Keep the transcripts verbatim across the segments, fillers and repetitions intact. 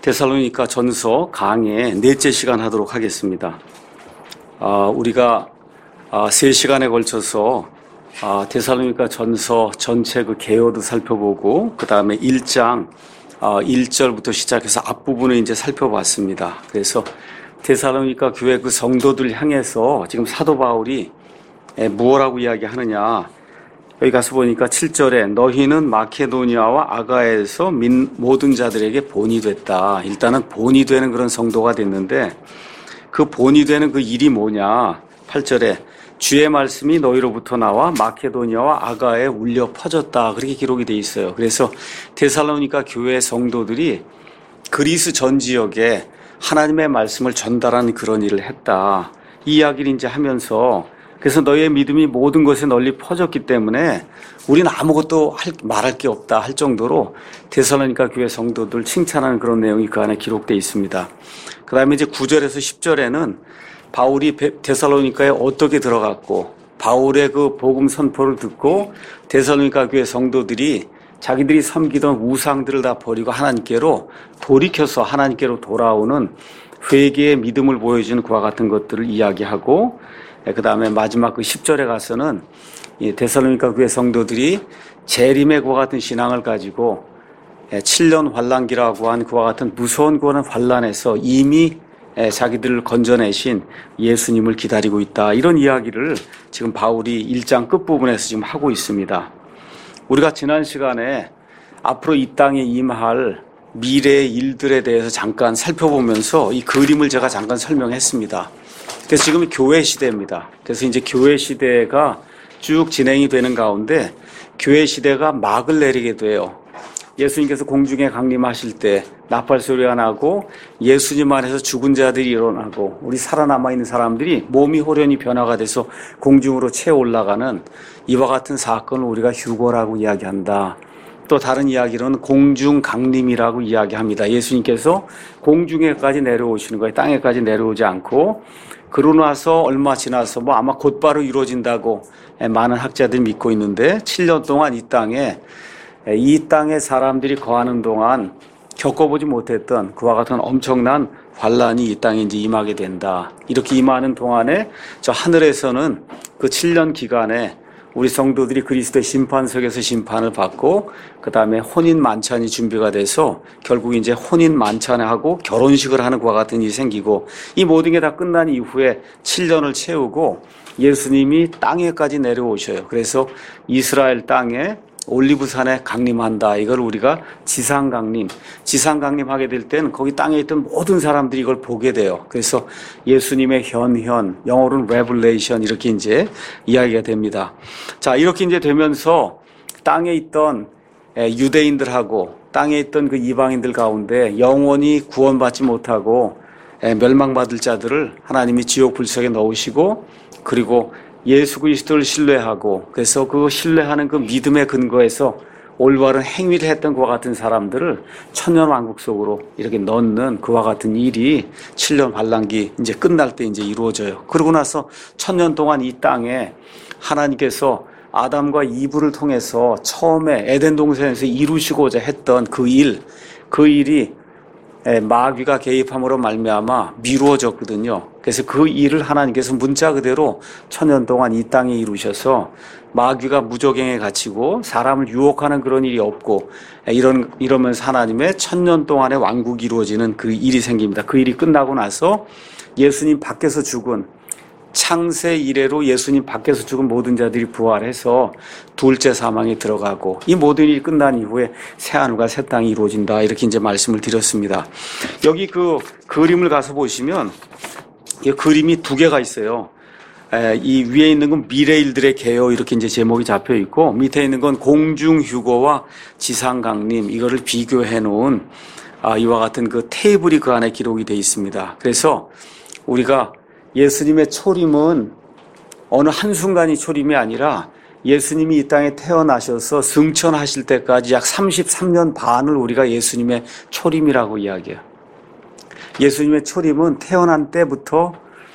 데살로니가 전서 강의 넷째 시간 하도록 하겠습니다. 아, 우리가 아, 세 시간에 걸쳐서 아, 데살로니가 전서 전체 그 개요도 살펴보고 그 다음에 일 장 아, 일 절부터 시작해서 앞부분을 이제 살펴봤습니다. 그래서 데살로니가 교회 그 성도들 향해서 지금 사도 바울이 에, 무엇라고 이야기하느냐. 여기 가서 보니까 칠 절에 너희는 마케도니아와 아가에서 민 모든 자들에게 본이 됐다. 일단은 본이 되는 그런 성도가 됐는데 그 본이 되는 그 일이 뭐냐. 팔 절에 주의 말씀이 너희로부터 나와 마케도니아와 아가에 울려 퍼졌다. 그렇게 기록이 돼 있어요. 그래서 데살로니가 교회 성도들이 그리스 전 지역에 하나님의 말씀을 전달하는 그런 일을 했다. 이 이야기를 이제 하면서 그래서 너희의 믿음이 모든 것에 널리 퍼졌기 때문에 우리는 아무것도 할, 말할 게 없다 할 정도로 데살로니가 교회 성도들 칭찬하는 그런 내용이 그 안에 기록되어 있습니다. 그 다음에 이제 구 절에서 십 절에는 바울이 데살로니가에 어떻게 들어갔고 바울의 그 복음 선포를 듣고 데살로니가 교회 성도들이 자기들이 섬기던 우상들을 다 버리고 하나님께로 돌이켜서 하나님께로 돌아오는 회개의 믿음을 보여주는 그와 같은 것들을 이야기하고 그 다음에 마지막 그 십 절에 가서는 이 데살로니가 교회 성도들이 재림의 그와 같은 신앙을 가지고 칠 년 환란기라고 한 그와 같은 무서운 그와 같은 환란에서 이미 자기들을 건져내신 예수님을 기다리고 있다. 이런 이야기를 지금 바울이 일 장 끝부분에서 지금 하고 있습니다. 우리가 지난 시간에 앞으로 이 땅에 임할 미래의 일들에 대해서 잠깐 살펴보면서 이 그림을 제가 잠깐 설명했습니다. 그래서 지금은 교회 시대입니다. 그래서 이제 교회 시대가 쭉 진행이 되는 가운데 교회 시대가 막을 내리게 돼요. 예수님께서 공중에 강림하실 때 나팔 소리가 나고 예수님 안에서 죽은 자들이 일어나고 우리 살아남아 있는 사람들이 몸이 호련히 변화가 돼서 공중으로 채워 올라가는 이와 같은 사건을 우리가 휴거라고 이야기한다. 또 다른 이야기로는 공중 강림이라고 이야기합니다. 예수님께서 공중에까지 내려오시는 거예요. 땅에까지 내려오지 않고 그러고 나서 얼마 지나서 뭐 아마 곧바로 이루어진다고 많은 학자들이 믿고 있는데 칠 년 동안 이 땅에 이 땅에 사람들이 거하는 동안 겪어보지 못했던 그와 같은 엄청난 환란이 이 땅에 이제 임하게 된다. 이렇게 임하는 동안에 저 하늘에서는 그 칠 년 기간에 우리 성도들이 그리스도의 심판석에서 심판을 받고 그 다음에 혼인 만찬이 준비가 돼서 결국 이제 혼인 만찬을 하고 결혼식을 하는 것과 같은 일이 생기고 이 모든 게 다 끝난 이후에 칠 년을 채우고 예수님이 땅에까지 내려오셔요. 그래서 이스라엘 땅에 올리브산에 강림한다. 이걸 우리가 지상 강림, 지상 강림하게 될 때는 거기 땅에 있던 모든 사람들이 이걸 보게 돼요. 그래서 예수님의 현현, 영어로는 revelation 이렇게 이제 이야기가 됩니다. 자, 이렇게 이제 되면서 땅에 있던 유대인들하고 땅에 있던 그 이방인들 가운데 영원히 구원받지 못하고 멸망받을 자들을 하나님이 지옥 불속에 넣으시고 그리고 예수 그리스도를 신뢰하고 그래서 그 신뢰하는 그 믿음의 근거에서 올바른 행위를 했던 그와 같은 사람들을 천년 왕국 속으로 이렇게 넣는 그와 같은 일이 칠 년 환란기 이제 끝날 때 이제 이루어져요. 그러고 나서 천년 동안 이 땅에 하나님께서 아담과 이브를 통해서 처음에 에덴 동산에서 이루시고자 했던 그 일, 그 일이 마귀가 개입함으로 말미암아 미루어졌거든요. 그래서 그 일을 하나님께서 문자 그대로 천년 동안 이 땅에 이루셔서 마귀가 무저갱에 갇히고 사람을 유혹하는 그런 일이 없고 이런 이러면서 하나님의 천년 동안의 왕국이 이루어지는 그 일이 생깁니다. 그 일이 끝나고 나서 예수님 밖에서 죽은 창세 이래로 예수님 밖에서 죽은 모든 자들이 부활해서 둘째 사망에 들어가고 이 모든 일이 끝난 이후에 새하늘과 새 땅이 이루어진다. 이렇게 이제 말씀을 드렸습니다. 여기 그 그림을 가서 보시면 이 그림이 두 개가 있어요. 이 위에 있는 건 미래일들의 개요 이렇게 이제 제목이 잡혀 있고 밑에 있는 건 공중 휴거와 지상 강림 이거를 비교해 놓은 이와 같은 그 테이블이 그 안에 기록이 되어 있습니다. 그래서 우리가 예수님의 초림은 어느 한순간이 초림이 아니라 예수님이 이 땅에 태어나셔서 승천하실 때까지 약 삼십삼 년 반을 우리가 예수님의 초림이라고 이야기해요. 예수님의 초림은 태어난 때부터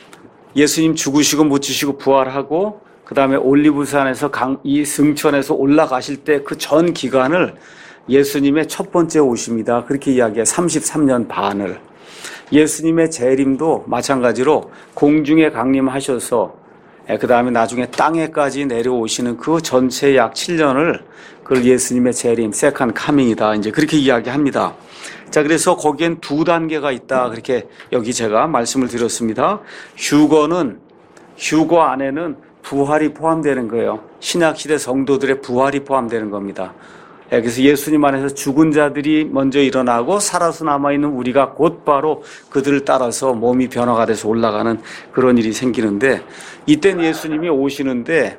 예수님 죽으시고 묻히시고 부활하고 그 다음에 올리브산에서 강, 이 승천에서 올라가실 때 그 전 기간을 예수님의 첫 번째 오심이다. 그렇게 이야기해. 삼십삼 년 반을. 예수님의 재림도 마찬가지로 공중에 강림하셔서 그 다음에 나중에 땅에까지 내려오시는 그 전체 약 칠 년을 그걸 예수님의 재림, 세컨 카밍이다. 이제 그렇게 이야기합니다. 자, 그래서 거기엔 두 단계가 있다. 그렇게 여기 제가 말씀을 드렸습니다. 휴거는, 휴거 안에는 부활이 포함되는 거예요. 신약시대 성도들의 부활이 포함되는 겁니다. 그래서 예수님 안에서 죽은 자들이 먼저 일어나고 살아서 남아있는 우리가 곧바로 그들을 따라서 몸이 변화가 돼서 올라가는 그런 일이 생기는데, 이때는 예수님이 오시는데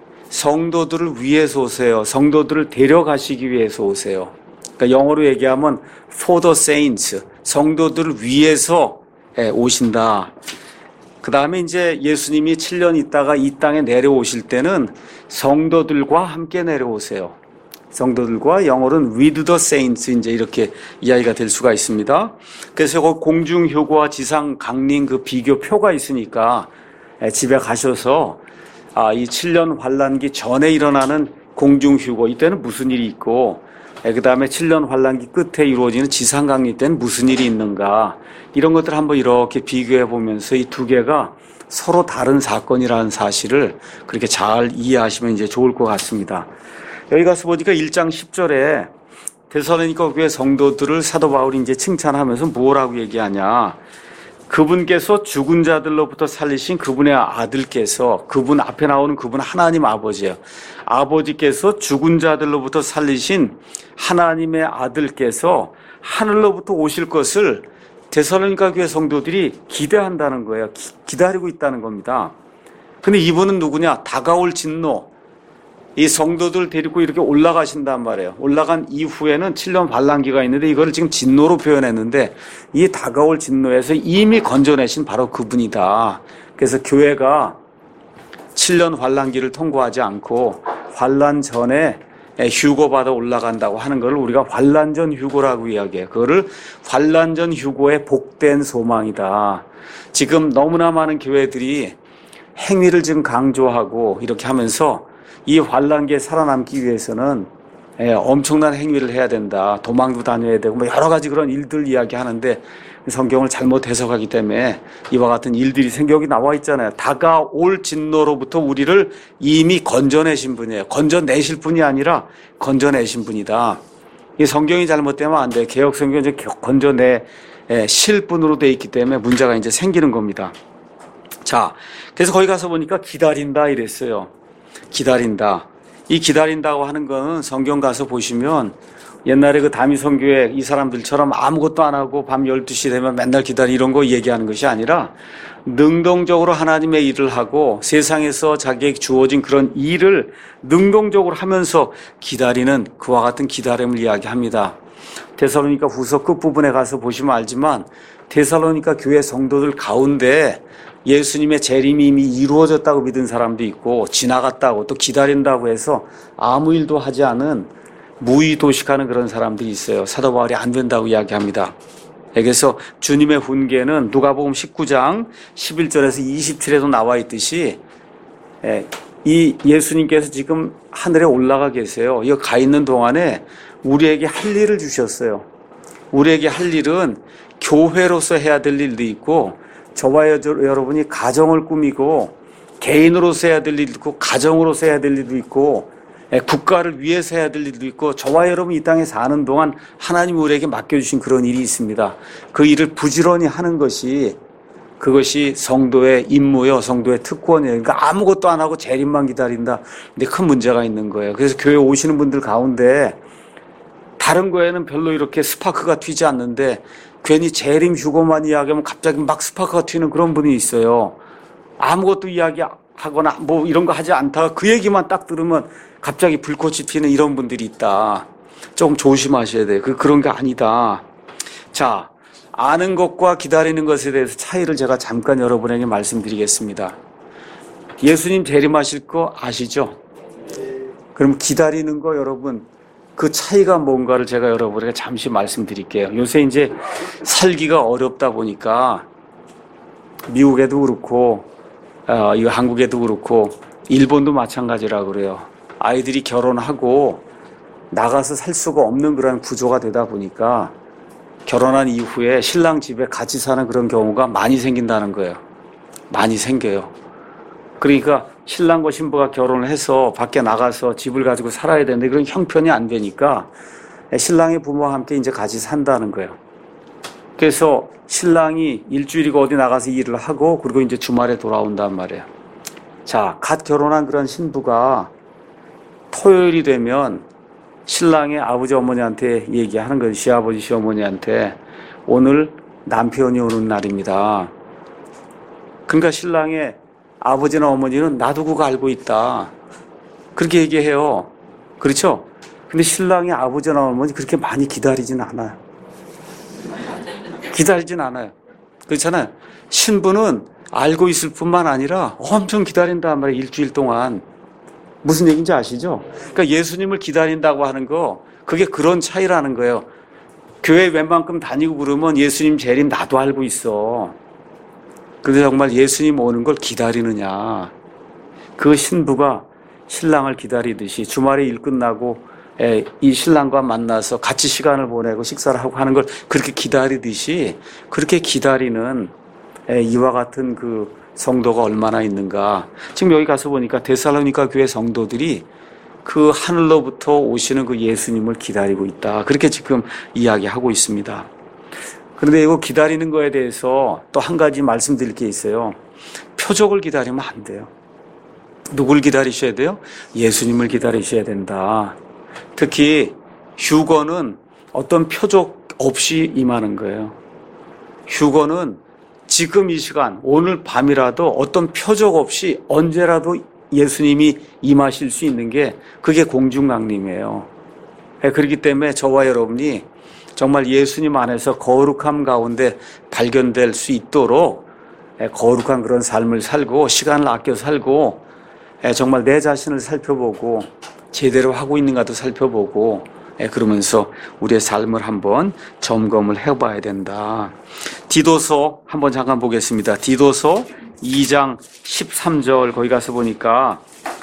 성도들을 위해서 오세요. 성도들을 데려가시기 위해서 오세요. 그러니까 영어로 얘기하면 for the saints, 성도들을 위해서 오신다. 그 다음에 이제 예수님이 칠 년 있다가 이 땅에 내려오실 때는 성도들과 함께 내려오세요. 성도들과, 영어로는 with the saints, 이제 이렇게 이야기가 될 수가 있습니다. 그래서 그 공중 휴거와 지상 강림 그 비교 표가 있으니까 집에 가셔서 아, 이 칠 년 환란기 전에 일어나는 공중 휴거, 이때는 무슨 일이 있고, 그 다음에 칠 년 환란기 끝에 이루어지는 지상 강림 때는 무슨 일이 있는가, 이런 것들 한번 이렇게 비교해 보면서 이 두 개가 서로 다른 사건이라는 사실을 그렇게 잘 이해하시면 이제 좋을 것 같습니다. 여기 가서 보니까 일 장 십 절에 데살로니가 교회 성도들을 사도 바울이 이제 칭찬하면서 뭐라고 얘기하냐. 그분께서 죽은 자들로부터 살리신 그분의 아들께서, 그분 앞에 나오는 그분 하나님 아버지예요. 아버지께서 죽은 자들로부터 살리신 하나님의 아들께서 하늘로부터 오실 것을 데살로니가 교회 성도들이 기대한다는 거예요. 기, 기다리고 있다는 겁니다. 근데 이분은 누구냐? 다가올 진노. 이 성도들 데리고 이렇게 올라가신단 말이에요. 올라간 이후에는 칠 년 반란기가 있는데 이거를 지금 진노로 표현했는데, 이 다가올 진노에서 이미 건져내신 바로 그분이다. 그래서 교회가 칠 년 환란기를 통과하지 않고 환란 전에 휴거받아 올라간다고 하는 걸 우리가 환란전 휴거라고 이야기해요. 그거를 환란전 휴거의 복된 소망이다. 지금 너무나 많은 교회들이 행위를 지금 강조하고 이렇게 하면서 이 환란기에 살아남기 위해서는 엄청난 행위를 해야 된다. 도망도 다녀야 되고 뭐 여러 가지 그런 일들 이야기하는데 성경을 잘못 해석하기 때문에 이와 같은 일들이 생겨기 나와 있잖아요. 다가올 진노로부터 우리를 이미 건져내신 분이에요. 건져내실 분이 아니라 건져내신 분이다. 이 성경이 잘못되면 안 돼요. 개혁 성경은 이제 건져내실 분으로 되어 있기 때문에 문제가 이제 생기는 겁니다. 자, 그래서 거기 가서 보니까 기다린다 이랬어요. 기다린다. 이 기다린다고 하는 거는 성경 가서 보시면 옛날에 그 다미성교회 이 사람들처럼 아무것도 안 하고 밤 열두 시 되면 맨날 기다리 이런 거 얘기하는 것이 아니라 능동적으로 하나님의 일을 하고 세상에서 자기에게 주어진 그런 일을 능동적으로 하면서 기다리는 그와 같은 기다림을 이야기합니다. 데살로니가 후서 끝부분에 가서 보시면 알지만 데살로니가 교회 성도들 가운데 예수님의 재림이 이미 이루어졌다고 믿은 사람도 있고 지나갔다고 또 기다린다고 해서 아무 일도 하지 않은 무의도식하는 그런 사람들이 있어요. 사도 바울이 안 된다고 이야기합니다. 그래서 주님의 훈계는 누가복음 십구 장 십일 절에서 이십칠 절에도 나와 있듯이 이 예수님께서 지금 하늘에 올라가 계세요. 이 가 있는 동안에 우리에게 할 일을 주셨어요. 우리에게 할 일은 교회로서 해야 될 일도 있고 저와 여러분이 가정을 꾸미고 개인으로서 해야 될 일도 있고 가정으로서 해야 될 일도 있고 국가를 위해서 해야 될 일도 있고 저와 여러분이 이 땅에 사는 동안 하나님이 우리에게 맡겨주신 그런 일이 있습니다. 그 일을 부지런히 하는 것이 그것이 성도의 임무요, 성도의 특권이에요. 그러니까 아무것도 안 하고 재림만 기다린다. 근데 큰 문제가 있는 거예요. 그래서 교회 오시는 분들 가운데 다른 거에는 별로 이렇게 스파크가 튀지 않는데 괜히 재림 휴거만 이야기하면 갑자기 막 스파크가 튀는 그런 분이 있어요. 아무것도 이야기하거나 뭐 이런 거 하지 않다가 그 얘기만 딱 들으면 갑자기 불꽃이 튀는 이런 분들이 있다. 조금 조심하셔야 돼요. 그, 그런 게 아니다. 자, 아는 것과 기다리는 것에 대해서 차이를 제가 잠깐 여러분에게 말씀드리겠습니다. 예수님 재림하실 거 아시죠? 그럼 기다리는 거 여러분 그 차이가 뭔가를 제가 여러분에게 잠시 말씀드릴게요. 요새 이제 살기가 어렵다 보니까 미국에도 그렇고 어, 이거 한국에도 그렇고 일본도 마찬가지라고 그래요. 아이들이 결혼하고 나가서 살 수가 없는 그런 구조가 되다 보니까 결혼한 이후에 신랑 집에 같이 사는 그런 경우가 많이 생긴다는 거예요. 많이 생겨요. 그러니까 신랑과 신부가 결혼을 해서 밖에 나가서 집을 가지고 살아야 되는데 그런 형편이 안 되니까 신랑의 부모와 함께 이제 같이 산다는 거예요. 그래서 신랑이 일주일이고 어디 나가서 일을 하고 그리고 이제 주말에 돌아온단 말이에요. 자, 갓 결혼한 그런 신부가 토요일이 되면 신랑의 아버지 어머니한테 얘기하는 거예요. 시아버지 시어머니한테 오늘 남편이 오는 날입니다. 그러니까 신랑의 아버지나 어머니는 놔두고 알고 있다. 그렇게 얘기해요. 그렇죠? 근데 신랑의 아버지나 어머니 그렇게 많이 기다리진 않아요. 기다리진 않아요. 그렇잖아요. 신부는 알고 있을 뿐만 아니라 엄청 기다린단 말이에요. 일주일 동안. 무슨 얘기인지 아시죠? 그러니까 예수님을 기다린다고 하는 거 그게 그런 차이라는 거예요. 교회 웬만큼 다니고 그러면 예수님 재림 나도 알고 있어. 그런데 정말 예수님 오는 걸 기다리느냐. 그 신부가 신랑을 기다리듯이 주말에 일 끝나고 이 신랑과 만나서 같이 시간을 보내고 식사를 하고 하는 걸 그렇게 기다리듯이 그렇게 기다리는 이와 같은 그 성도가 얼마나 있는가. 지금 여기 가서 보니까 데살로니가 교회 성도들이 그 하늘로부터 오시는 그 예수님을 기다리고 있다. 그렇게 지금 이야기하고 있습니다. 그런데 이거 기다리는 거에 대해서 또 한 가지 말씀드릴 게 있어요. 표적을 기다리면 안 돼요. 누굴 기다리셔야 돼요? 예수님을 기다리셔야 된다. 특히 휴거는 어떤 표적 없이 임하는 거예요. 휴거는 지금 이 시간, 오늘 밤이라도 어떤 표적 없이 언제라도 예수님이 임하실 수 있는 게 그게 공중강림이에요. 그렇기 때문에 저와 여러분이 정말 예수님 안에서 거룩함 가운데 발견될 수 있도록 거룩한 그런 삶을 살고 시간을 아껴 살고 정말 내 자신을 살펴보고 제대로 하고 있는가도 살펴보고 그러면서 우리의 삶을 한번 점검을 해봐야 된다. 디도서 한번 잠깐 보겠습니다. 디도서 이 장 십삼 절 거기 가서 보니까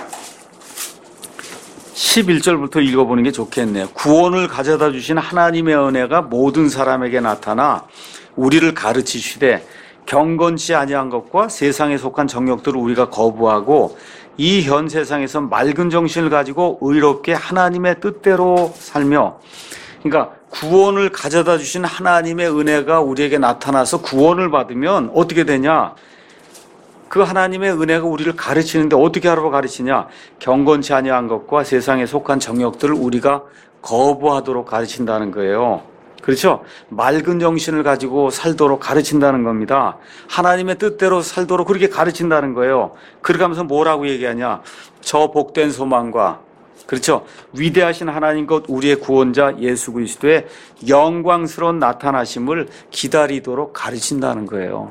십일 절부터 읽어보는 게 좋겠네요. 구원을 가져다 주신 하나님의 은혜가 모든 사람에게 나타나 우리를 가르치시되 경건치 아니한 것과 세상에 속한 정욕들을 우리가 거부하고 이 현 세상에서 맑은 정신을 가지고 의롭게 하나님의 뜻대로 살며, 그러니까 구원을 가져다 주신 하나님의 은혜가 우리에게 나타나서 구원을 받으면 어떻게 되냐? 그 하나님의 은혜가 우리를 가르치는데 어떻게 하라고 가르치냐? 경건치 아니한 것과 세상에 속한 정욕들을 우리가 거부하도록 가르친다는 거예요. 그렇죠? 맑은 정신을 가지고 살도록 가르친다는 겁니다. 하나님의 뜻대로 살도록 그렇게 가르친다는 거예요. 그렇게 하면서 뭐라고 얘기하냐? 저 복된 소망과, 그렇죠? 위대하신 하나님 것 우리의 구원자 예수 그리스도의 영광스러운 나타나심을 기다리도록 가르친다는 거예요.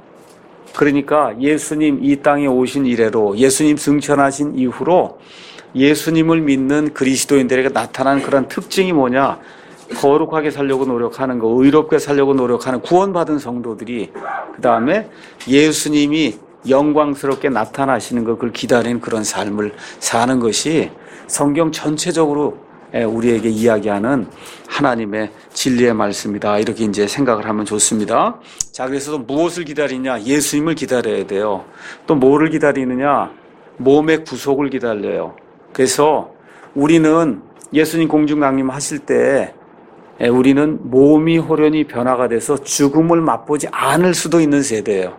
그러니까 예수님 이 땅에 오신 이래로, 예수님 승천하신 이후로 예수님을 믿는 그리스도인들에게 나타나는 그런 특징이 뭐냐? 거룩하게 살려고 노력하는 거, 의롭게 살려고 노력하는 구원받은 성도들이, 그 다음에 예수님이 영광스럽게 나타나시는 것, 그걸 기다리는 그런 삶을 사는 것이 성경 전체적으로 우리에게 이야기하는 하나님의 진리의 말씀이다. 이렇게 이제 생각을 하면 좋습니다. 자, 그래서 무엇을 기다리냐? 예수님을 기다려야 돼요. 또 뭐를 기다리느냐? 몸의 구속을 기다려요. 그래서 우리는 예수님 공중강림 하실 때 우리는 몸이 호련히 변화가 돼서 죽음을 맛보지 않을 수도 있는 세대예요.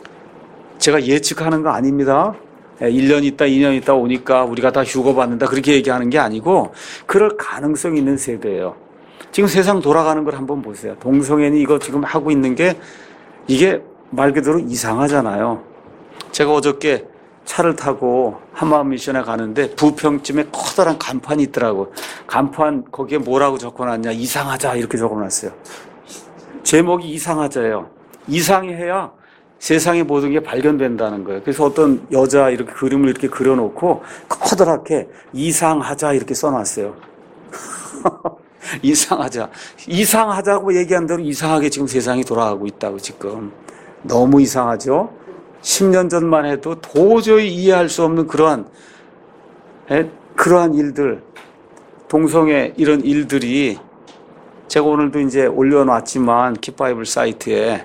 제가 예측하는 거 아닙니다. 일 년 있다, 이 년 있다 오니까 우리가 다 휴거 받는다 그렇게 얘기하는 게 아니고 그럴 가능성이 있는 세대예요. 지금 세상 돌아가는 걸 한번 보세요. 동성애니 이거 지금 하고 있는 게 이게 말 그대로 이상하잖아요. 제가 어저께 차를 타고 한마음 미션에 가는데 부평쯤에 커다란 간판이 있더라고. 간판 거기에 뭐라고 적어놨냐? 이상하자 이렇게 적어놨어요. 제목이 이상하자예요. 이상해야 세상의 모든 게 발견된다는 거예요. 그래서 어떤 여자 이렇게 그림을 이렇게 그려놓고 커다랗게 이상하자 이렇게 써놨어요. 이상하자. 이상하자고 얘기한 대로 이상하게 지금 세상이 돌아가고 있다고 지금. 너무 이상하죠? 십 년 전만 해도 도저히 이해할 수 없는 그러한, 에? 그러한 일들. 동성애 이런 일들이 제가 오늘도 이제 올려놨지만 킵바이블 사이트에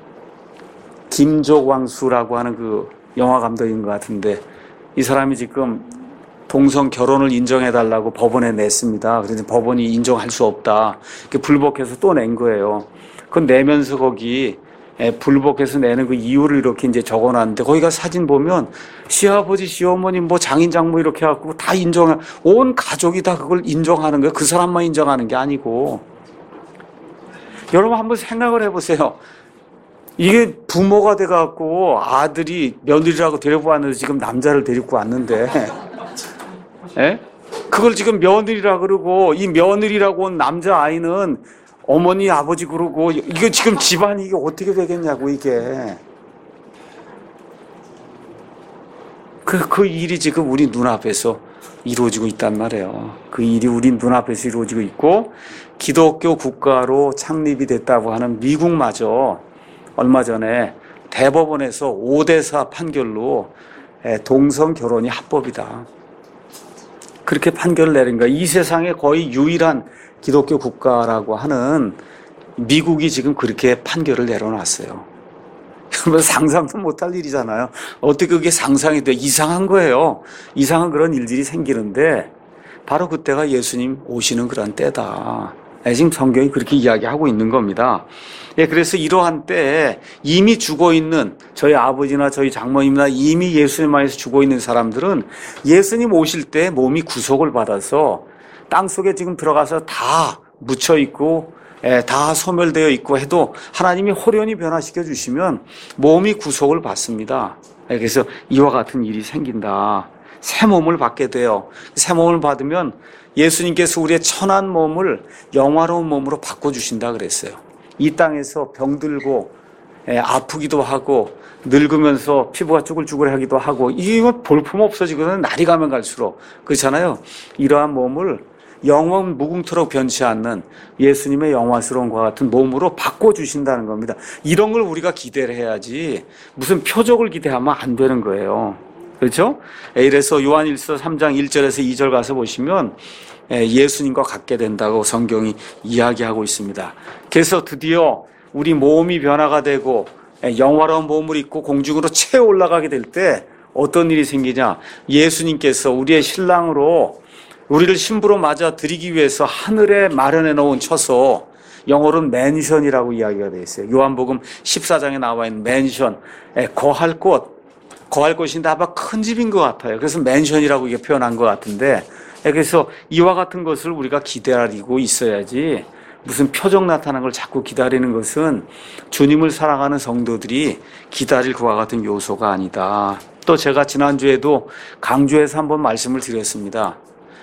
김족왕수라고 하는 그 영화 감독인 것 같은데 이 사람이 지금 동성 결혼을 인정해달라고 법원에 냈습니다. 그래서 법원이 인정할 수 없다. 불복해서 또 낸 거예요. 그건 내면서 거기 불복해서 내는 그 이유를 이렇게 이제 적어놨는데 거기가 사진 보면 시아버지, 시어머니, 뭐 장인, 장모 이렇게 해갖고 다 인정, 온 가족이 다 그걸 인정하는 거예요. 그 사람만 인정하는 게 아니고. 여러분 한번 생각을 해보세요. 이게 부모가 돼갖고 아들이 며느리라고 데리고 왔는데 지금 남자를 데리고 왔는데, 예? 그걸 지금 며느리라 그러고 이 며느리라고 온 남자 아이는 어머니, 아버지 그러고 이거 지금 집안이 이게 어떻게 되겠냐고 이게. 그, 그 일이 지금 우리 눈앞에서 이루어지고 있단 말이에요. 그 일이 우리 눈앞에서 이루어지고 있고 기독교 국가로 창립이 됐다고 하는 미국마저 얼마 전에 대법원에서 오 대 사 판결로 동성 결혼이 합법이다. 그렇게 판결을 내린 거야. 이 세상에 거의 유일한 기독교 국가라고 하는 미국이 지금 그렇게 판결을 내려놨어요. 여러분 상상도 못할 일이잖아요. 어떻게 그게 상상이 돼? 이상한 거예요. 이상한 그런 일들이 생기는데 바로 그때가 예수님 오시는 그런 때다. 지금 성경이 그렇게 이야기하고 있는 겁니다. 예, 그래서 이러한 때에 이미 죽어 있는 저희 아버지나 저희 장모님이나 이미 예수님 안에서 죽어 있는 사람들은 예수님 오실 때 몸이 구속을 받아서 땅 속에 지금 들어가서 다 묻혀 있고 예, 다 소멸되어 있고 해도 하나님이 호련히 변화시켜 주시면 몸이 구속을 받습니다. 예, 그래서 이와 같은 일이 생긴다. 새 몸을 받게 돼요. 새 몸을 받으면 예수님께서 우리의 천한 몸을 영화로운 몸으로 바꿔주신다 그랬어요. 이 땅에서 병들고 예, 아프기도 하고 늙으면서 피부가 쭈글쭈글하기도 하고 이거 볼품 없어지거든 날이 가면 갈수록 그렇잖아요. 이러한 몸을 영원 무궁토록 변치 않는 예수님의 영화스러움과 같은 몸으로 바꿔주신다는 겁니다. 이런 걸 우리가 기대를 해야지 무슨 표적을 기대하면 안 되는 거예요. 그렇죠? 이래서 요한일서 삼 장 일 절에서 이 절 가서 보시면 예수님과 같게 된다고 성경이 이야기하고 있습니다. 그래서 드디어 우리 몸이 변화가 되고 영화로운 몸을 입고 공중으로 채 올라가게 될 때 어떤 일이 생기냐? 예수님께서 우리의 신랑으로 우리를 신부로 맞아 드리기 위해서 하늘에 마련해 놓은 처소, 영어로는 맨션이라고 이야기가 되어 있어요. 요한복음 십사 장에 나와 있는 맨션, 거할 곳, 거할 곳인데 아마 큰 집인 것 같아요. 그래서 맨션이라고 이게 표현한 것 같은데, 그래서 이와 같은 것을 우리가 기다리고 있어야지 무슨 표적 나타나는 걸 자꾸 기다리는 것은 주님을 사랑하는 성도들이 기다릴 그와 같은 요소가 아니다. 또 제가 지난주에도 강조해서 한번 말씀을 드렸습니다.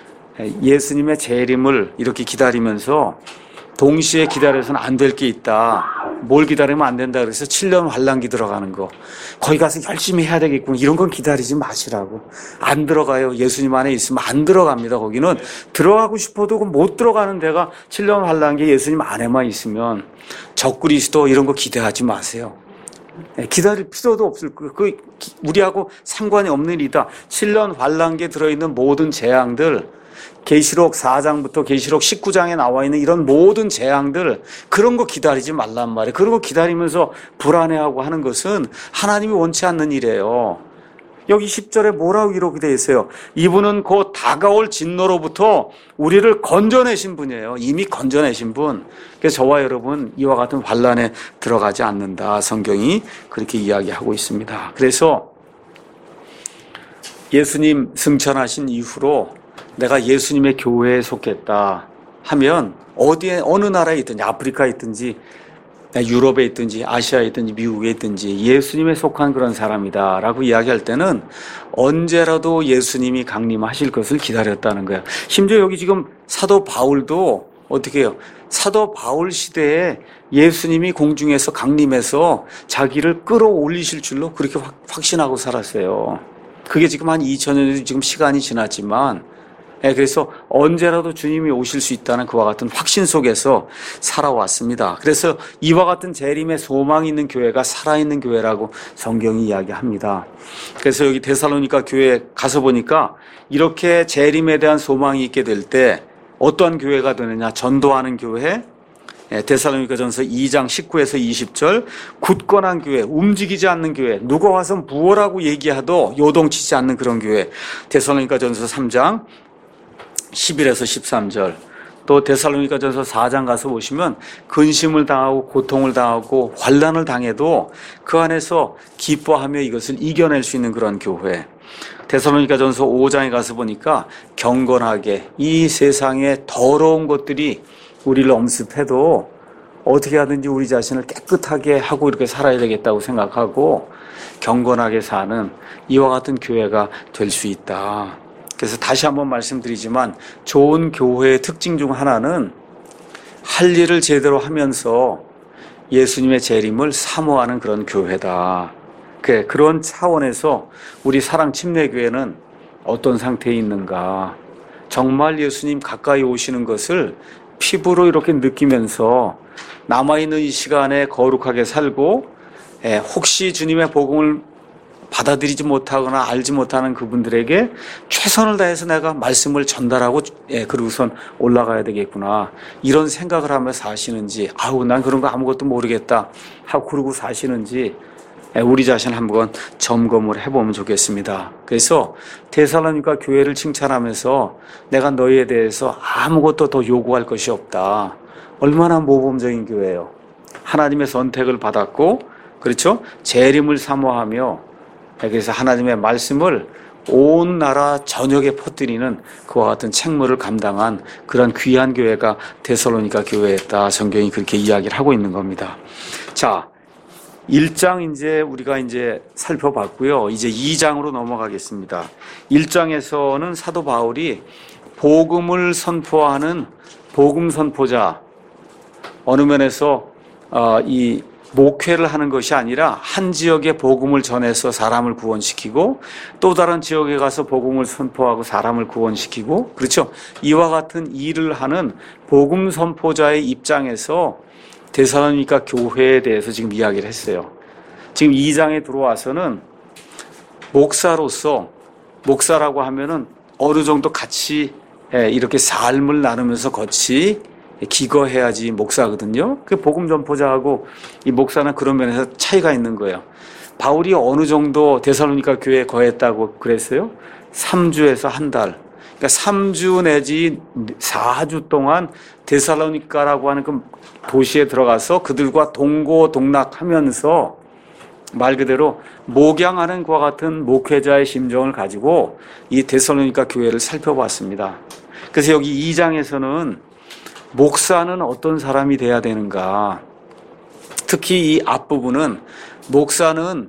예수님의 재림을 이렇게 기다리면서 동시에 기다려서는 안 될 게 있다. 뭘 기다리면 안 된다. 그래서 칠 년 환란기 들어가는 거. 거기 가서 열심히 해야 되겠구나. 이런 건 기다리지 마시라고. 안 들어가요. 예수님 안에 있으면 안 들어갑니다. 거기는 들어가고 싶어도 못 들어가는 데가 칠 년 환란기 예수님 안에만 있으면 적그리스도 이런 거 기대하지 마세요. 기다릴 필요도 없을 거예요. 그 우리하고 상관이 없는 일이다. 칠 년 환란기에 들어있는 모든 재앙들 계시록 사 장부터 계시록 십구 장에 나와 있는 이런 모든 재앙들 그런 거 기다리지 말란 말이에요. 그런 거 기다리면서 불안해하고 하는 것은 하나님이 원치 않는 일이에요. 여기 십 절에 뭐라고 기록이 되어 있어요? 이분은 곧 다가올 진노로부터 우리를 건져내신 분이에요. 이미 건져내신 분. 그래서 저와 여러분 이와 같은 환란에 들어가지 않는다. 성경이 그렇게 이야기하고 있습니다. 그래서 예수님 승천하신 이후로 내가 예수님의 교회에 속했다 하면 어디에 어느 나라에 있든지 아프리카에 있든지 유럽에 있든지 아시아에 있든지 미국에 있든지 예수님에 속한 그런 사람이다 라고 이야기할 때는 언제라도 예수님이 강림하실 것을 기다렸다는 거야. 심지어 여기 지금 사도 바울도 어떻게 해요? 사도 바울 시대에 예수님이 공중에서 강림해서 자기를 끌어올리실 줄로 그렇게 확신하고 살았어요. 그게 지금 한 이천 년이 지금 시간이 지났지만 예, 그래서 언제라도 주님이 오실 수 있다는 그와 같은 확신 속에서 살아왔습니다. 그래서 이와 같은 재림의 소망이 있는 교회가 살아있는 교회라고 성경이 이야기합니다. 그래서 여기 데살로니가 교회에 가서 보니까 이렇게 재림에 대한 소망이 있게 될 때 어떠한 교회가 되느냐? 전도하는 교회, 데살로니가전서 이 장 십구에서 이십 절, 굳건한 교회, 움직이지 않는 교회, 누가 와서 무엇라고 얘기하도 요동치지 않는 그런 교회, 데살로니가전서 삼 장 십일에서 십삼 절, 또 데살로니가전서 사 장 가서 보시면 근심을 당하고 고통을 당하고 환난을 당해도 그 안에서 기뻐하며 이것을 이겨낼 수 있는 그런 교회, 데살로니가전서 오 장에 가서 보니까 경건하게 이 세상의 더러운 것들이 우리를 엄습해도 어떻게 하든지 우리 자신을 깨끗하게 하고 이렇게 살아야 되겠다고 생각하고 경건하게 사는 이와 같은 교회가 될 수 있다. 그래서 다시 한번 말씀드리지만 좋은 교회의 특징 중 하나는 할 일을 제대로 하면서 예수님의 재림을 사모하는 그런 교회다. 그런 차원에서 우리 사랑침례교회는 어떤 상태에 있는가? 정말 예수님 가까이 오시는 것을 피부로 이렇게 느끼면서 남아있는 이 시간에 거룩하게 살고, 혹시 주님의 복음을 받아들이지 못하거나 알지 못하는 그분들에게 최선을 다해서 내가 말씀을 전달하고, 그러고선 올라가야 되겠구나, 이런 생각을 하며 사시는지, 아우 난 그런 거 아무것도 모르겠다 하고 그러고 사시는지 우리 자신 한번 점검을 해보면 좋겠습니다. 그래서 데살로니가 교회를 칭찬하면서 내가 너희에 대해서 아무것도 더 요구할 것이 없다. 얼마나 모범적인 교회예요. 하나님의 선택을 받았고, 그렇죠? 재림을 사모하며, 그래서 하나님의 말씀을 온 나라 전역에 퍼뜨리는 그와 같은 책무를 감당한 그런 귀한 교회가 데살로니가 교회였다. 성경이 그렇게 이야기를 하고 있는 겁니다. 자, 일 장 이제 우리가 이제 살펴봤고요. 이제 이 장으로 넘어가겠습니다. 일 장에서는 사도 바울이 복음을 선포하는 복음 선포자, 어느 면에서 이 목회를 하는 것이 아니라 한 지역에 복음을 전해서 사람을 구원시키고 또 다른 지역에 가서 복음을 선포하고 사람을 구원시키고, 그렇죠? 이와 같은 일을 하는 복음 선포자의 입장에서 데살로니가 교회에 대해서 지금 이야기를 했어요. 지금 이 장에 들어와서는 목사로서, 목사라고 하면은 어느 정도 같이 이렇게 삶을 나누면서 같이 기거해야지 목사거든요. 그 복음 전포자하고 이 목사는 그런 면에서 차이가 있는 거예요. 바울이 어느 정도 데살로니가 교회에 거했다고 그랬어요? 삼 주에서 한 달. 그러니까 삼 주 내지 사 주 동안 데살로니가라고 하는 그 도시에 들어가서 그들과 동고동락하면서 말 그대로 목양하는 것과 같은 목회자의 심정을 가지고 이 데살로니가 교회를 살펴봤습니다. 그래서 여기 이 장에서는 목사는 어떤 사람이 돼야 되는가, 특히 이 앞부분은 목사는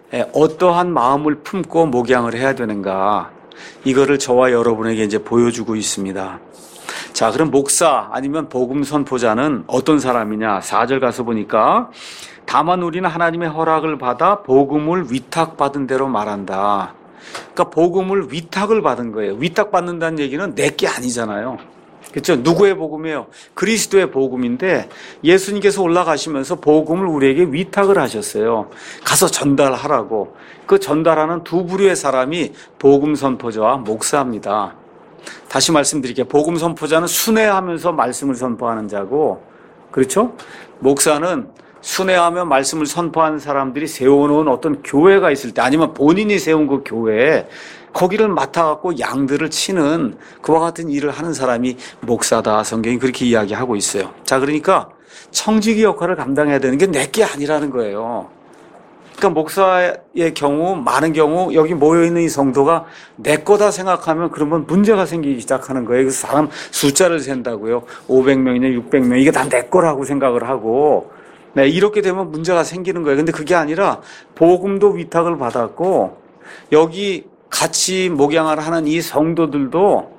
어떠한 마음을 품고 목양을 해야 되는가, 이거를 저와 여러분에게 이제 보여주고 있습니다. 자, 그럼 목사 아니면 복음 선포자는 어떤 사람이냐? 사 절 가서 보니까 다만 우리는 하나님의 허락을 받아 복음을 위탁받은 대로 말한다. 그러니까 복음을 위탁을 받은 거예요. 위탁받는다는 얘기는 내 게 아니잖아요. 그렇죠? 누구의 복음이에요? 그리스도의 복음인데 예수님께서 올라가시면서 복음을 우리에게 위탁을 하셨어요. 가서 전달하라고. 그 전달하는 두 부류의 사람이 복음 선포자와 목사입니다. 다시 말씀드릴게요. 복음 선포자는 순회하면서 말씀을 선포하는 자고, 그렇죠? 목사는 순회하며 말씀을 선포하는 사람들이 세워놓은 어떤 교회가 있을 때, 아니면 본인이 세운 그 교회에 거기를 맡아갖고 양들을 치는 그와 같은 일을 하는 사람이 목사다. 성경이 그렇게 이야기하고 있어요. 자, 그러니까 청지기 역할을 감당해야 되는 게 내 게 아니라는 거예요. 그러니까 목사의 경우, 많은 경우 여기 모여있는 이 성도가 내 거다 생각하면 그러면 문제가 생기기 시작하는 거예요. 그래서 사람 숫자를 센다고요. 오백 명이냐 육백 명, 이게 다 내 거라고 생각을 하고, 네, 이렇게 되면 문제가 생기는 거예요. 근데 그게 아니라 복음도 위탁을 받았고, 여기 같이 목양을 하는 이 성도들도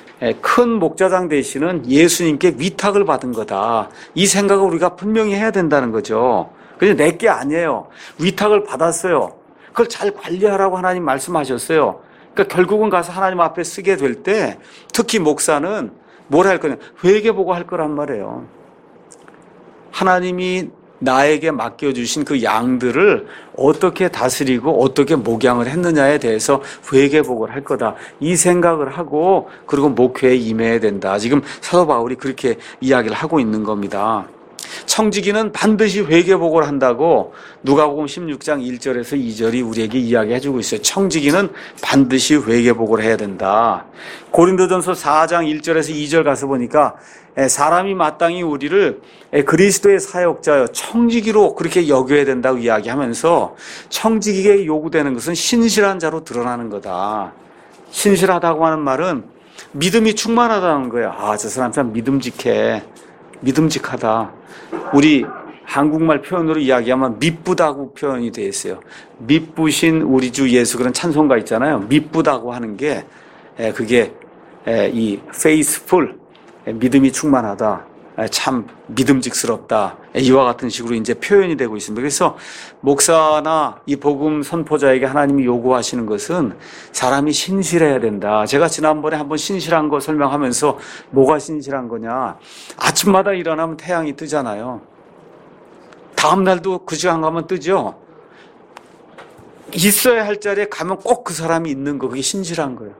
큰 목자장 되시는 예수님께 위탁을 받은 거다. 이 생각을 우리가 분명히 해야 된다는 거죠. 그냥 내 게 아니에요. 위탁을 받았어요. 그걸 잘 관리하라고 하나님 말씀하셨어요. 그러니까 결국은 가서 하나님 앞에 쓰게 될 때 특히 목사는 뭘 할 거냐? 회개보고 할 거란 말이에요. 하나님이 나에게 맡겨주신 그 양들을 어떻게 다스리고 어떻게 목양을 했느냐에 대해서 회개복을 할 거다. 이 생각을 하고 그리고 목회에 임해야 된다. 지금 사도 바울이 그렇게 이야기를 하고 있는 겁니다. 청지기는 반드시 회개복을 한다고 누가복음 십육 장 일 절에서 이 절이 우리에게 이야기해주고 있어요. 청지기는 반드시 회개복을 해야 된다. 고린도전서 사 장 일 절에서 이 절 가서 보니까 사람이 마땅히 우리를 그리스도의 사역자여 청지기로 그렇게 여겨야 된다고 이야기하면서 청지기에게 요구되는 것은 신실한 자로 드러나는 거다. 신실하다고 하는 말은 믿음이 충만하다는 거예요. 아, 저 사람 참 믿음직해. 믿음직하다. 우리 한국말 표현으로 이야기하면 미쁘다고 표현이 되어 있어요. 미쁘신 우리 주 예수 그런 찬송가 있잖아요. 미쁘다고 하는 게 그게 이 faithful, 믿음이 충만하다, 참 믿음직스럽다, 이와 같은 식으로 이제 표현이 되고 있습니다. 그래서 목사나 이 복음 선포자에게 하나님이 요구하시는 것은 사람이 신실해야 된다. 제가 지난번에 한번 신실한 거 설명하면서 뭐가 신실한 거냐, 아침마다 일어나면 태양이 뜨잖아요. 다음 날도 그 시간 가면 뜨죠. 있어야 할 자리에 가면 꼭 그 사람이 있는 거, 그게 신실한 거예요.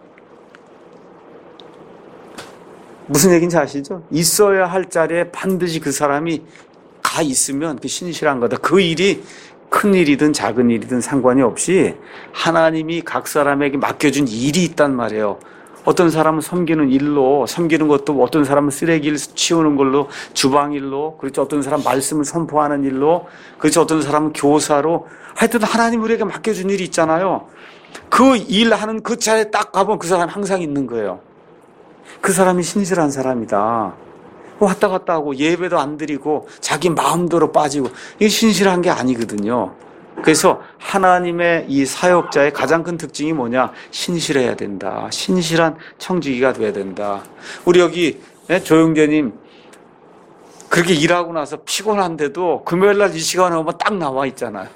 무슨 얘기인지 아시죠? 있어야 할 자리에 반드시 그 사람이 가 있으면 그 신실한 거다. 그 일이 큰 일이든 작은 일이든 상관이 없이 하나님이 각 사람에게 맡겨준 일이 있단 말이에요. 어떤 사람은 섬기는 일로, 섬기는 것도 어떤 사람은 쓰레기를 치우는 걸로, 주방 일로, 그렇죠. 어떤 사람은 말씀을 선포하는 일로, 그렇죠. 어떤 사람은 교사로. 하여튼 하나님 우리에게 맡겨준 일이 있잖아요. 그 일하는 그 자리에 딱 가보면 그 사람이 항상 있는 거예요. 그 사람이 신실한 사람이다. 왔다 갔다 하고 예배도 안 드리고 자기 마음대로 빠지고, 이게 신실한 게 아니거든요. 그래서 하나님의 이 사역자의 가장 큰 특징이 뭐냐? 신실해야 된다. 신실한 청지기가 돼야 된다. 우리 여기 조영재님 그렇게 일하고 나서 피곤한데도 금요일날 이 시간에 오면 딱 나와 있잖아요.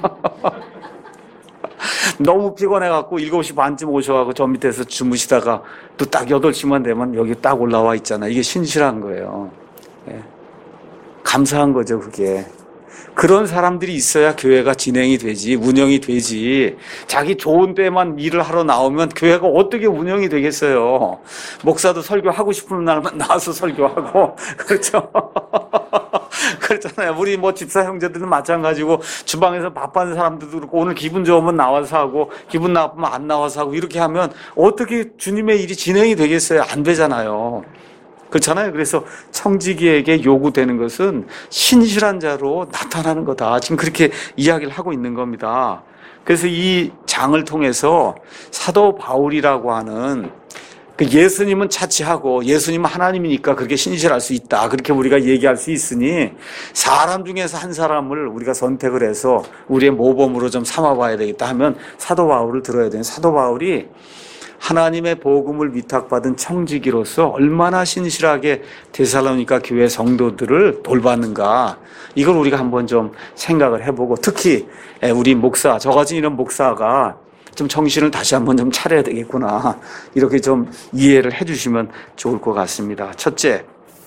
너무 피곤해갖고 일곱 시 반쯤 오셔가지고 저 밑에서 주무시다가 또 딱 여덟 시만 되면 여기 딱 올라와 있잖아요. 이게 신실한 거예요. 예. 감사한 거죠, 그게. 그런 사람들이 있어야 교회가 진행이 되지, 운영이 되지. 자기 좋은 때만 일을 하러 나오면 교회가 어떻게 운영이 되겠어요. 목사도 설교하고 싶은 날만 나와서 설교하고, 그렇죠. 그렇잖아요. 우리 뭐 집사 형제들은 마찬가지고, 주방에서 밥하는 사람들도 그렇고, 오늘 기분 좋으면 나와서 하고, 기분 나쁘면 안 나와서 하고, 이렇게 하면 어떻게 주님의 일이 진행이 되겠어요? 안 되잖아요. 그렇잖아요. 그래서 청지기에게 요구되는 것은 신실한 자로 나타나는 거다. 지금 그렇게 이야기를 하고 있는 겁니다. 그래서 이 장을 통해서 사도 바울이라고 하는 그 예수님은 차치하고 예수님은 하나님이니까 그렇게 신실할 수 있다. 그렇게 우리가 얘기할 수 있으니 사람 중에서 한 사람을 우리가 선택을 해서 우리의 모범으로 좀 삼아봐야 되겠다 하면 사도 바울을 들어야 돼요. 사도 바울이 하나님의 복음을 위탁받은 청지기로서 얼마나 신실하게 데살로니가 교회 성도들을 돌봤는가, 이걸 우리가 한번 좀 생각을 해보고, 특히 우리 목사, 저같이 이런 목사가 좀 정신을 다시 한번 좀 차려야 되겠구나, 이렇게 좀 이해를 해주시면 좋을 것 같습니다. 첫째,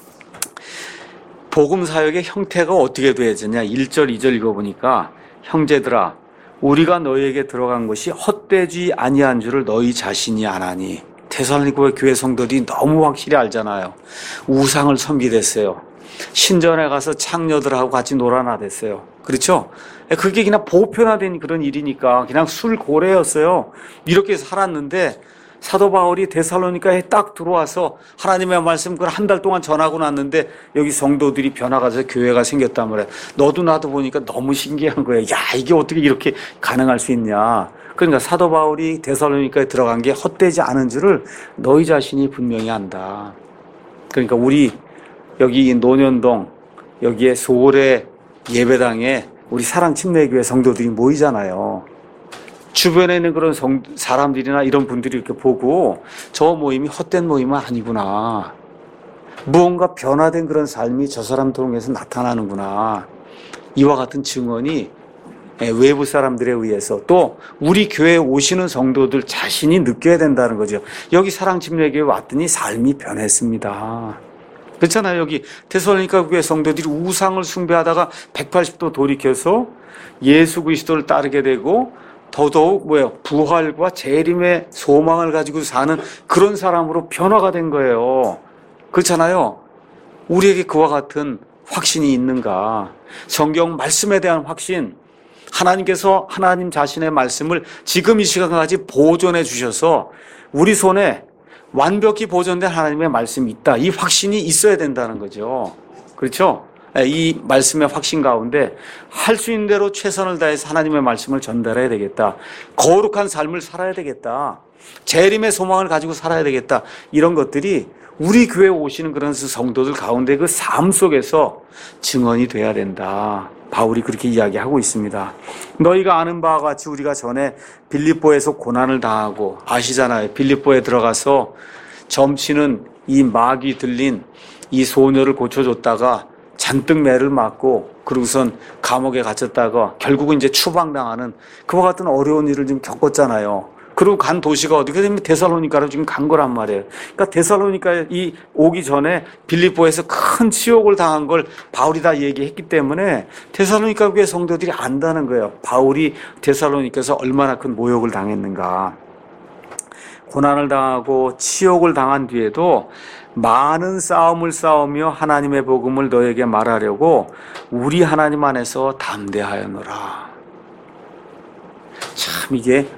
복음 사역의 형태가 어떻게 돼야 되냐. 일 절 이 절 읽어보니까, 형제들아 우리가 너희에게 들어간 것이 헛되지 아니한 줄을 너희 자신이 아나니. 데살로니가 교회 성도들이 너무 확실히 알잖아요. 우상을 섬기댔어요. 신전에 가서 창녀들하고 같이 놀아나댔어요. 그렇죠? 그게 그냥 보편화된 그런 일이니까 그냥 술고래였어요. 이렇게 살았는데 사도 바울이 데살로니가에 딱 들어와서 하나님의 말씀 그걸 한 달 동안 전하고 났는데 여기 성도들이 변화가 돼서 교회가 생겼단 말이에요. 너도 나도 보니까 너무 신기한 거예요. 야, 이게 어떻게 이렇게 가능할 수 있냐. 그러니까 사도 바울이 데살로니가에 들어간 게 헛되지 않은 줄을 너희 자신이 분명히 안다. 그러니까 우리 여기 논현동 여기에 소래 예배당에 우리 사랑침례교회 성도들이 모이잖아요. 주변에 있는 그런 성, 사람들이나 이런 분들이 이렇게 보고 저 모임이 헛된 모임은 아니구나. 무언가 변화된 그런 삶이 저 사람 통해서 나타나는구나. 이와 같은 증언이 외부 사람들에 의해서 또 우리 교회에 오시는 성도들 자신이 느껴야 된다는 거죠. 여기 사랑침례교회 왔더니 삶이 변했습니다. 그렇잖아요. 여기 데살로니가 교회 성도들이 우상을 숭배하다가 백팔십 도 돌이켜서 예수 그리스도를 따르게 되고 더더욱 뭐예요? 부활과 재림의 소망을 가지고 사는 그런 사람으로 변화가 된 거예요. 그렇잖아요. 우리에게 그와 같은 확신이 있는가? 성경 말씀에 대한 확신, 하나님께서 하나님 자신의 말씀을 지금 이 시간까지 보존해 주셔서 우리 손에 완벽히 보존된 하나님의 말씀이 있다. 이 확신이 있어야 된다는 거죠. 그렇죠? 이 말씀의 확신 가운데 할 수 있는 대로 최선을 다해서 하나님의 말씀을 전달해야 되겠다. 거룩한 삶을 살아야 되겠다. 재림의 소망을 가지고 살아야 되겠다. 이런 것들이 우리 교회에 오시는 그런 성도들 가운데 그 삶 속에서 증언이 돼야 된다. 바울이 그렇게 이야기하고 있습니다. 너희가 아는 바와 같이 우리가 전에 빌립보에서 고난을 당하고 아시잖아요. 빌립보에 들어가서 점치는 이 마귀 들린 이 소녀를 고쳐줬다가 잔뜩 매를 맞고 그러고선 감옥에 갇혔다가 결국은 이제 추방당하는 그와 같은 어려운 일을 좀 겪었잖아요. 그리고 간 도시가 어디가 되면 데살로니가로 지금 간 거란 말이에요. 그러니까 데살로니가에 이 오기 전에 빌립보에서 큰 치욕을 당한 걸 바울이 다 얘기했기 때문에 데살로니가 교회 성도들이 안다는 거예요. 바울이 데살로니가에서 얼마나 큰 모욕을 당했는가. 고난을 당하고 치욕을 당한 뒤에도 많은 싸움을 싸우며 하나님의 복음을 너에게 말하려고 우리 하나님 안에서 담대하였노라. 참 이게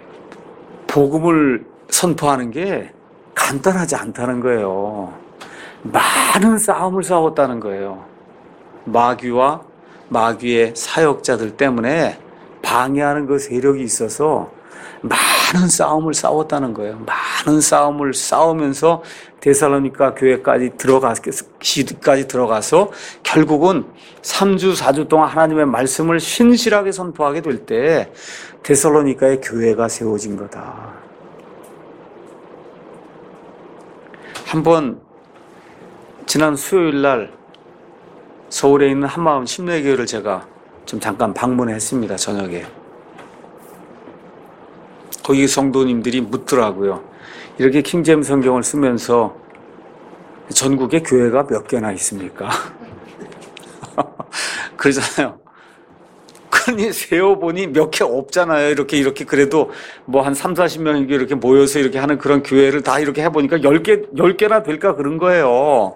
복음을 선포하는 게 간단하지 않다는 거예요. 많은 싸움을 싸웠다는 거예요. 마귀와 마귀의 사역자들 때문에 방해하는 그 세력이 있어서 많은 싸움을 싸웠다는 거예요. 많은 싸움을 싸우면서 데살로니가 교회까지 들어가까지 들어가서 결국은 삼 주 사 주 동안 하나님의 말씀을 신실하게 선포하게 될 때 데살로니가의 교회가 세워진 거다. 한번 지난 수요일 날 서울에 있는 한마음 심례교회를 제가 좀 잠깐 방문했습니다. 저녁에. 거기 성도님들이 묻더라고요. 이렇게 킹제임스 성경을 쓰면서 전국에 교회가 몇 개나 있습니까? 그러잖아요. 그러니 세어보니 몇 개 없잖아요. 이렇게, 이렇게 그래도 뭐 한 삼사십 명 이렇게 모여서 이렇게 하는 그런 교회를 다 이렇게 해보니까 열 개, 열 개나 될까 그런 거예요.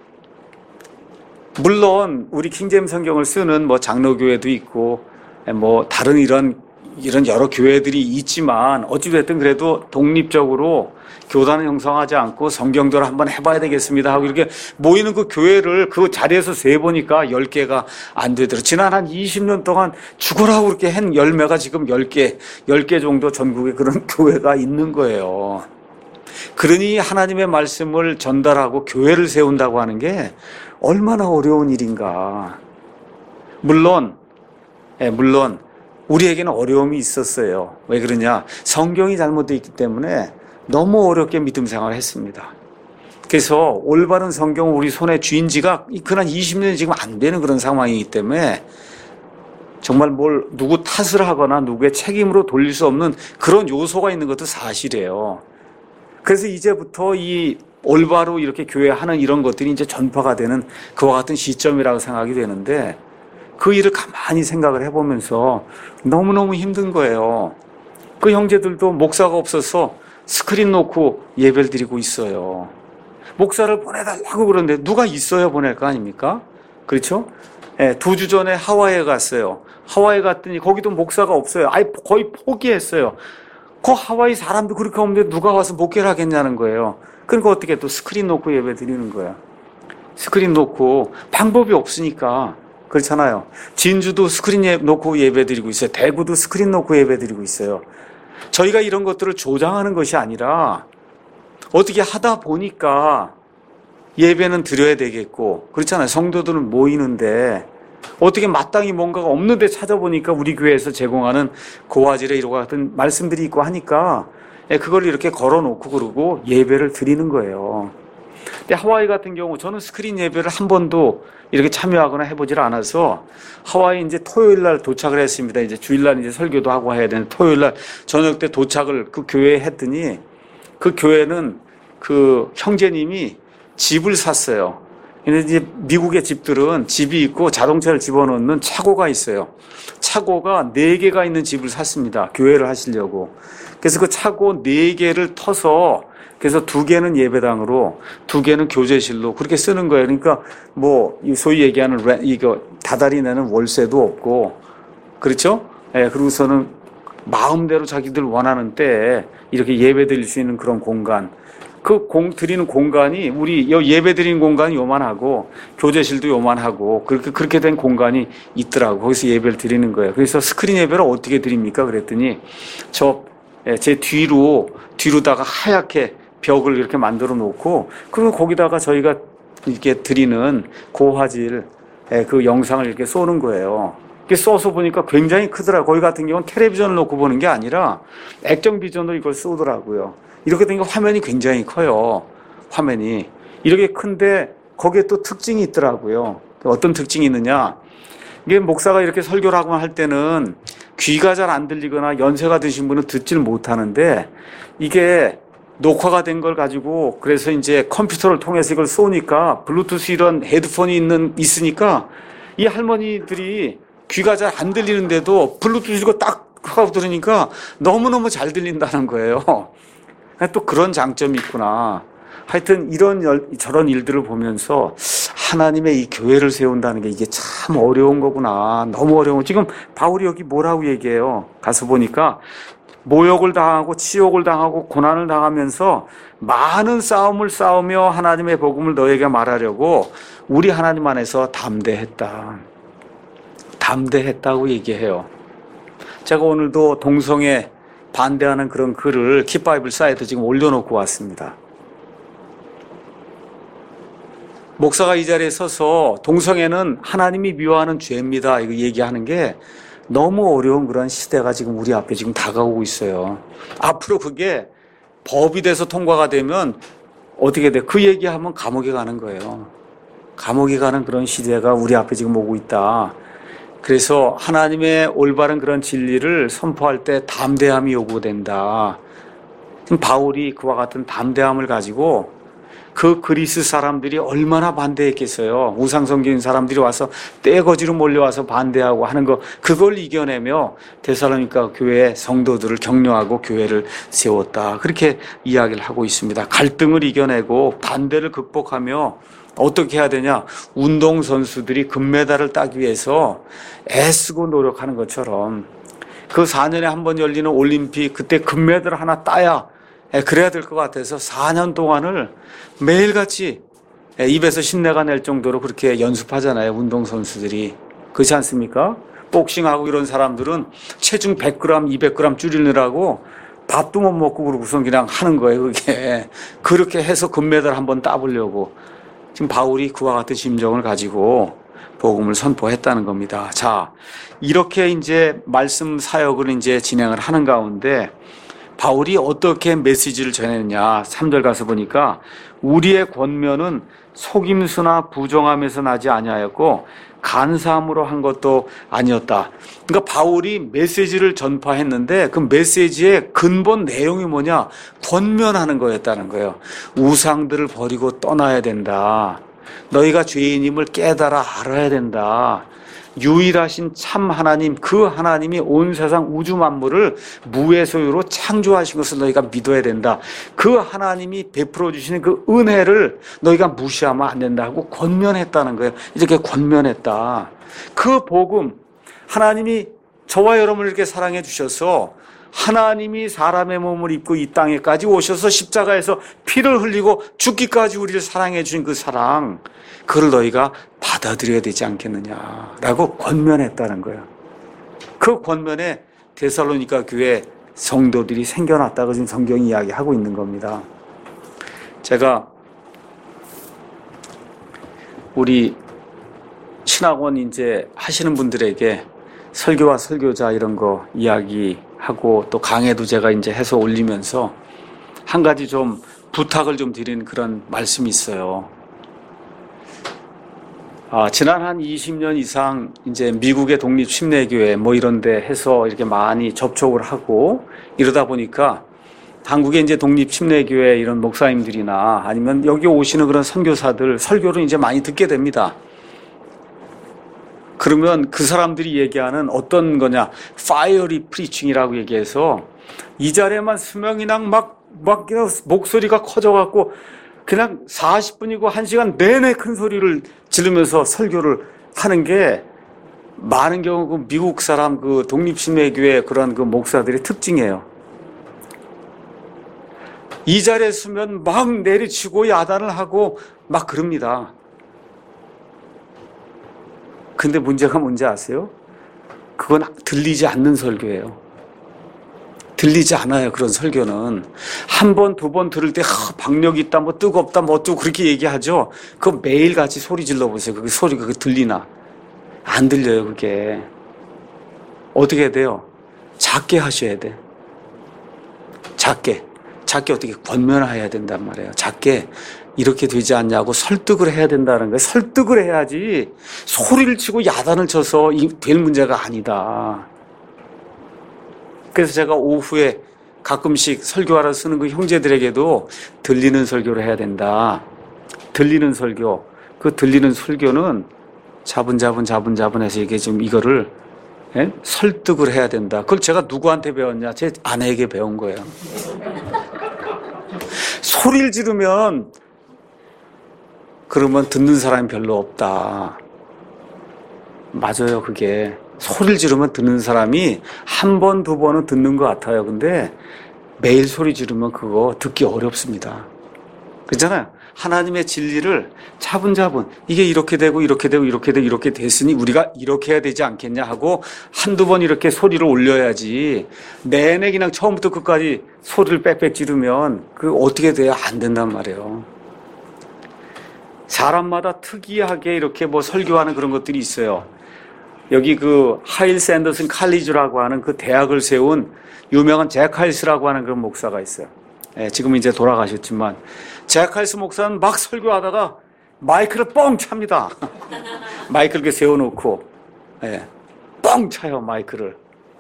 물론, 우리 킹제임스 성경을 쓰는 뭐 장로교회도 있고, 뭐 다른 이런 이런 여러 교회들이 있지만 어찌됐든 그래도 독립적으로 교단을 형성하지 않고 성경대로 한번 해봐야 되겠습니다 하고 이렇게 모이는 그 교회를 그 자리에서 세보니까 열 개가 안 되더라고요. 지난 한 이십 년 동안 죽으라고 그렇게 한 열매가 지금 열 개, 열 개 정도 전국에 그런 교회가 있는 거예요. 그러니 하나님의 말씀을 전달하고 교회를 세운다고 하는 게 얼마나 어려운 일인가. 물론, 예, 물론 우리에게는 어려움이 있었어요. 왜 그러냐? 성경이 잘못되어 있기 때문에 너무 어렵게 믿음 생활을 했습니다. 그래서 올바른 성경을 우리 손에 쥔 지가 그한 이십 년이 지금 안 되는 그런 상황이기 때문에 정말 뭘 누구 탓을 하거나 누구의 책임으로 돌릴 수 없는 그런 요소가 있는 것도 사실이에요. 그래서 이제부터 이 올바로 이렇게 교회하는 이런 것들이 이제 전파가 되는 그와 같은 시점이라고 생각이 되는데 그 일을 가만히 생각을 해보면서 너무너무 힘든 거예요. 그 형제들도 목사가 없어서 스크린 놓고 예배를 드리고 있어요. 목사를 보내달라고 그러는데 누가 있어야 보낼 거 아닙니까? 그렇죠? 네, 두 주 전에 하와이에 갔어요. 하와이에 갔더니 거기도 목사가 없어요. 아예 거의 포기했어요. 그 하와이 사람도 그렇게 없는데 누가 와서 목회를 하겠냐는 거예요. 그러니까 어떻게 또 스크린 놓고 예배 드리는 거야. 스크린 놓고 방법이 없으니까. 그렇잖아요. 진주도 스크린 놓고 예배드리고 있어요. 대구도 스크린 놓고 예배드리고 있어요. 저희가 이런 것들을 조장하는 것이 아니라 어떻게 하다 보니까 예배는 드려야 되겠고 그렇잖아요. 성도들은 모이는데 어떻게 마땅히 뭔가가 없는데 찾아보니까 우리 교회에서 제공하는 고화질의 이와 같은 말씀들이 있고 하니까 그걸 이렇게 걸어놓고 그러고 예배를 드리는 거예요. 근데 하와이 같은 경우 저는 스크린 예배를 한 번도 이렇게 참여하거나 해보질 않아서 하와이 이제 토요일 날 도착을 했습니다. 이제 주일날 이제 설교도 하고 해야 되는데 토요일 날 저녁 때 도착을 그 교회에 했더니 그 교회는 그 형제님이 집을 샀어요. 근데 이제 미국의 집들은 집이 있고 자동차를 집어넣는 차고가 있어요. 차고가 네 개가 있는 집을 샀습니다. 교회를 하시려고. 그래서 그 차고 네 개를 터서 그래서 두 개는 예배당으로, 두 개는 교제실로 그렇게 쓰는 거예요. 그러니까 뭐 소위 얘기하는 레, 이거 다달이 내는 월세도 없고, 그렇죠? 예, 그리고서는 마음대로 자기들 원하는 때에 이렇게 예배 드릴 수 있는 그런 공간. 그 공, 드리는 공간이 우리 예배 드리는 공간이 요만하고 교제실도 요만하고 그렇게 그렇게 된 공간이 있더라고. 거기서 예배를 드리는 거예요. 그래서 스크린 예배를 어떻게 드립니까? 그랬더니 저 제 뒤로 뒤로다가 하얗게 벽을 이렇게 만들어 놓고 그리고 거기다가 저희가 이렇게 드리는 고화질 그 영상을 이렇게 쏘는 거예요. 이렇게 쏘서 보니까 굉장히 크더라고요. 거기 같은 경우는 텔레비전을 놓고 보는 게 아니라 액정 비전으로 이걸 쏘더라고요. 이렇게 되니까 화면이 굉장히 커요. 화면이. 이렇게 큰데 거기에 또 특징이 있더라고요. 어떤 특징이 있느냐. 이게 목사가 이렇게 설교를 하고 할 때는 귀가 잘 안 들리거나 연세가 드신 분은 듣질 못하는데 이게 녹화가 된 걸 가지고 그래서 이제 컴퓨터를 통해서 이걸 쏘니까 블루투스 이런 헤드폰이 있는, 있으니까 이 할머니들이 귀가 잘 안 들리는데도 블루투스 이거 딱 하고 들으니까 너무너무 잘 들린다는 거예요. 또 그런 장점이 있구나. 하여튼 이런 저런 일들을 보면서 하나님의 이 교회를 세운다는 게 이게 참 어려운 거구나. 너무 어려워. 지금 바울이 여기 뭐라고 얘기해요? 가서 보니까 모욕을 당하고 치욕을 당하고 고난을 당하면서 많은 싸움을 싸우며 하나님의 복음을 너에게 말하려고 우리 하나님 안에서 담대했다. 담대했다고 얘기해요. 제가 오늘도 동성애 반대하는 그런 글을 킵바이블 사이트에 지금 올려놓고 왔습니다. 목사가 이 자리에 서서 동성애는 하나님이 미워하는 죄입니다. 이거 얘기하는 게 너무 어려운 그런 시대가 지금 우리 앞에 지금 다가오고 있어요. 앞으로 그게 법이 돼서 통과가 되면 어떻게 돼? 그 얘기하면 감옥에 가는 거예요. 감옥에 가는 그런 시대가 우리 앞에 지금 오고 있다. 그래서 하나님의 올바른 그런 진리를 선포할 때 담대함이 요구된다. 지금 바울이 그와 같은 담대함을 가지고 그 그리스 사람들이 얼마나 반대했겠어요. 우상성기인 사람들이 와서 떼거지로 몰려와서 반대하고 하는 거, 그걸 이겨내며 데살로니가 교회 성도들을 격려하고 교회를 세웠다. 그렇게 이야기를 하고 있습니다. 갈등을 이겨내고 반대를 극복하며 어떻게 해야 되냐? 운동선수들이 금메달을 따기 위해서 애쓰고 노력하는 것처럼 그 사 년에 한 번 열리는 올림픽, 그때 금메달 하나 따야 그래야 될 것 같아서 사 년 동안을 매일같이 입에서 신내가 낼 정도로 그렇게 연습하잖아요. 운동선수들이. 그렇지 않습니까? 복싱하고 이런 사람들은 체중 백 그램, 이백 그램 줄이느라고 밥도 못 먹고 그러고선 그냥 하는 거예요. 그게. 그렇게 해서 금메달 한번 따보려고. 지금 바울이 그와 같은 심정을 가지고 복음을 선포했다는 겁니다. 자, 이렇게 이제 말씀 사역을 이제 진행을 하는 가운데 바울이 어떻게 메시지를 전했느냐. 삼 절 가서 보니까 우리의 권면은 속임수나 부정함에서 나지 아니하였고 간사함으로 한 것도 아니었다. 그러니까 바울이 메시지를 전파했는데 그 메시지의 근본 내용이 뭐냐? 권면하는 거였다는 거예요. 우상들을 버리고 떠나야 된다. 너희가 죄인임을 깨달아 알아야 된다. 유일하신 참 하나님, 그 하나님이 온 세상 우주 만물을 무의 소유로 창조하신 것을 너희가 믿어야 된다. 그 하나님이 베풀어 주시는 그 은혜를 너희가 무시하면 안 된다고 권면했다는 거예요. 이렇게 권면했다. 그 복음, 하나님이 저와 여러분을 이렇게 사랑해 주셔서 하나님이 사람의 몸을 입고 이 땅에까지 오셔서 십자가에서 피를 흘리고 죽기까지 우리를 사랑해 주신 그 사랑, 그걸 너희가 받아들여야 되지 않겠느냐라고 권면했다는 거예요. 그 권면에 데살로니가 교회 성도들이 생겨났다고 지금 성경이 이야기하고 있는 겁니다. 제가 우리 신학원 이제 하시는 분들에게 설교와 설교자 이런 거 이야기하고 또 강해도 제가 이제 해서 올리면서 한 가지 좀 부탁을 좀 드리는 그런 말씀이 있어요. 아, 지난 한 이십 년 이상 이제 미국의 독립 침례교회 뭐 이런 데 해서 이렇게 많이 접촉을 하고 이러다 보니까 한국의 이제 독립침례교회 이런 목사님들이나 아니면 여기 오시는 그런 선교사들 설교를 이제 많이 듣게 됩니다. 그러면 그 사람들이 얘기하는 어떤 거냐, fiery preaching이라고 얘기해서 이 자리에만 수명이랑 막, 막 목소리가 커져갖고 그냥 사십 분이고 한 시간 내내 큰 소리를 지르면서 설교를 하는 게 많은 경우 그 미국 사람 그 독립침례교회 그런 그 목사들의 특징이에요. 이 자리에 서면 막 내리치고 야단을 하고 막 그럽니다. 근데 문제가 뭔지 아세요? 그건 들리지 않는 설교예요. 들리지 않아요. 그런 설교는. 한 번, 두 번 들을 때 하, 박력이 있다, 뭐 뜨겁다, 뭐 어쩌고 그렇게 얘기하죠. 그거 매일같이 소리 질러보세요. 그게 소리가 그게 들리나. 안 들려요. 그게. 어떻게 해야 돼요? 작게 하셔야 돼. 작게. 작게 어떻게 권면해야 된단 말이에요. 작게 이렇게 되지 않냐고 설득을 해야 된다는 거예요. 설득을 해야지 소리를 치고 야단을 쳐서 될 문제가 아니다. 그래서 제가 오후에 가끔씩 설교하러 쓰는 그 형제들에게도 들리는 설교를 해야 된다. 들리는 설교. 그 들리는 설교는 자분자분 자분자분해서 이게 좀 이거를 예? 설득을 해야 된다. 그걸 제가 누구한테 배웠냐? 제 아내에게 배운 거예요. 소리를 지르면 그러면 듣는 사람이 별로 없다. 맞아요. 그게 소리를 지르면 듣는 사람이 한 번, 두 번은 듣는 것 같아요. 근데 매일 소리 지르면 그거 듣기 어렵습니다. 그렇잖아요. 하나님의 진리를 차분차분 이게 이렇게 되고 이렇게 되고 이렇게 되고 이렇게 됐으니 우리가 이렇게 해야 되지 않겠냐 하고 한두 번 이렇게 소리를 올려야지 내내 그냥 처음부터 끝까지 소리를 빽빽 지르면 그 어떻게 돼야 안 된단 말이에요. 사람마다 특이하게 이렇게 뭐 설교하는 그런 것들이 있어요. 여기 그 하일 샌더슨 칼리지라고 하는 그 대학을 세운 유명한 잭 하일스라고 하는 그런 목사가 있어요. 예, 지금 이제 돌아가셨지만 잭 하일스 목사는 막 설교하다가 마이크를 뻥 찹니다. 마이크를 이렇게 세워놓고 예, 뻥 차요 마이크를.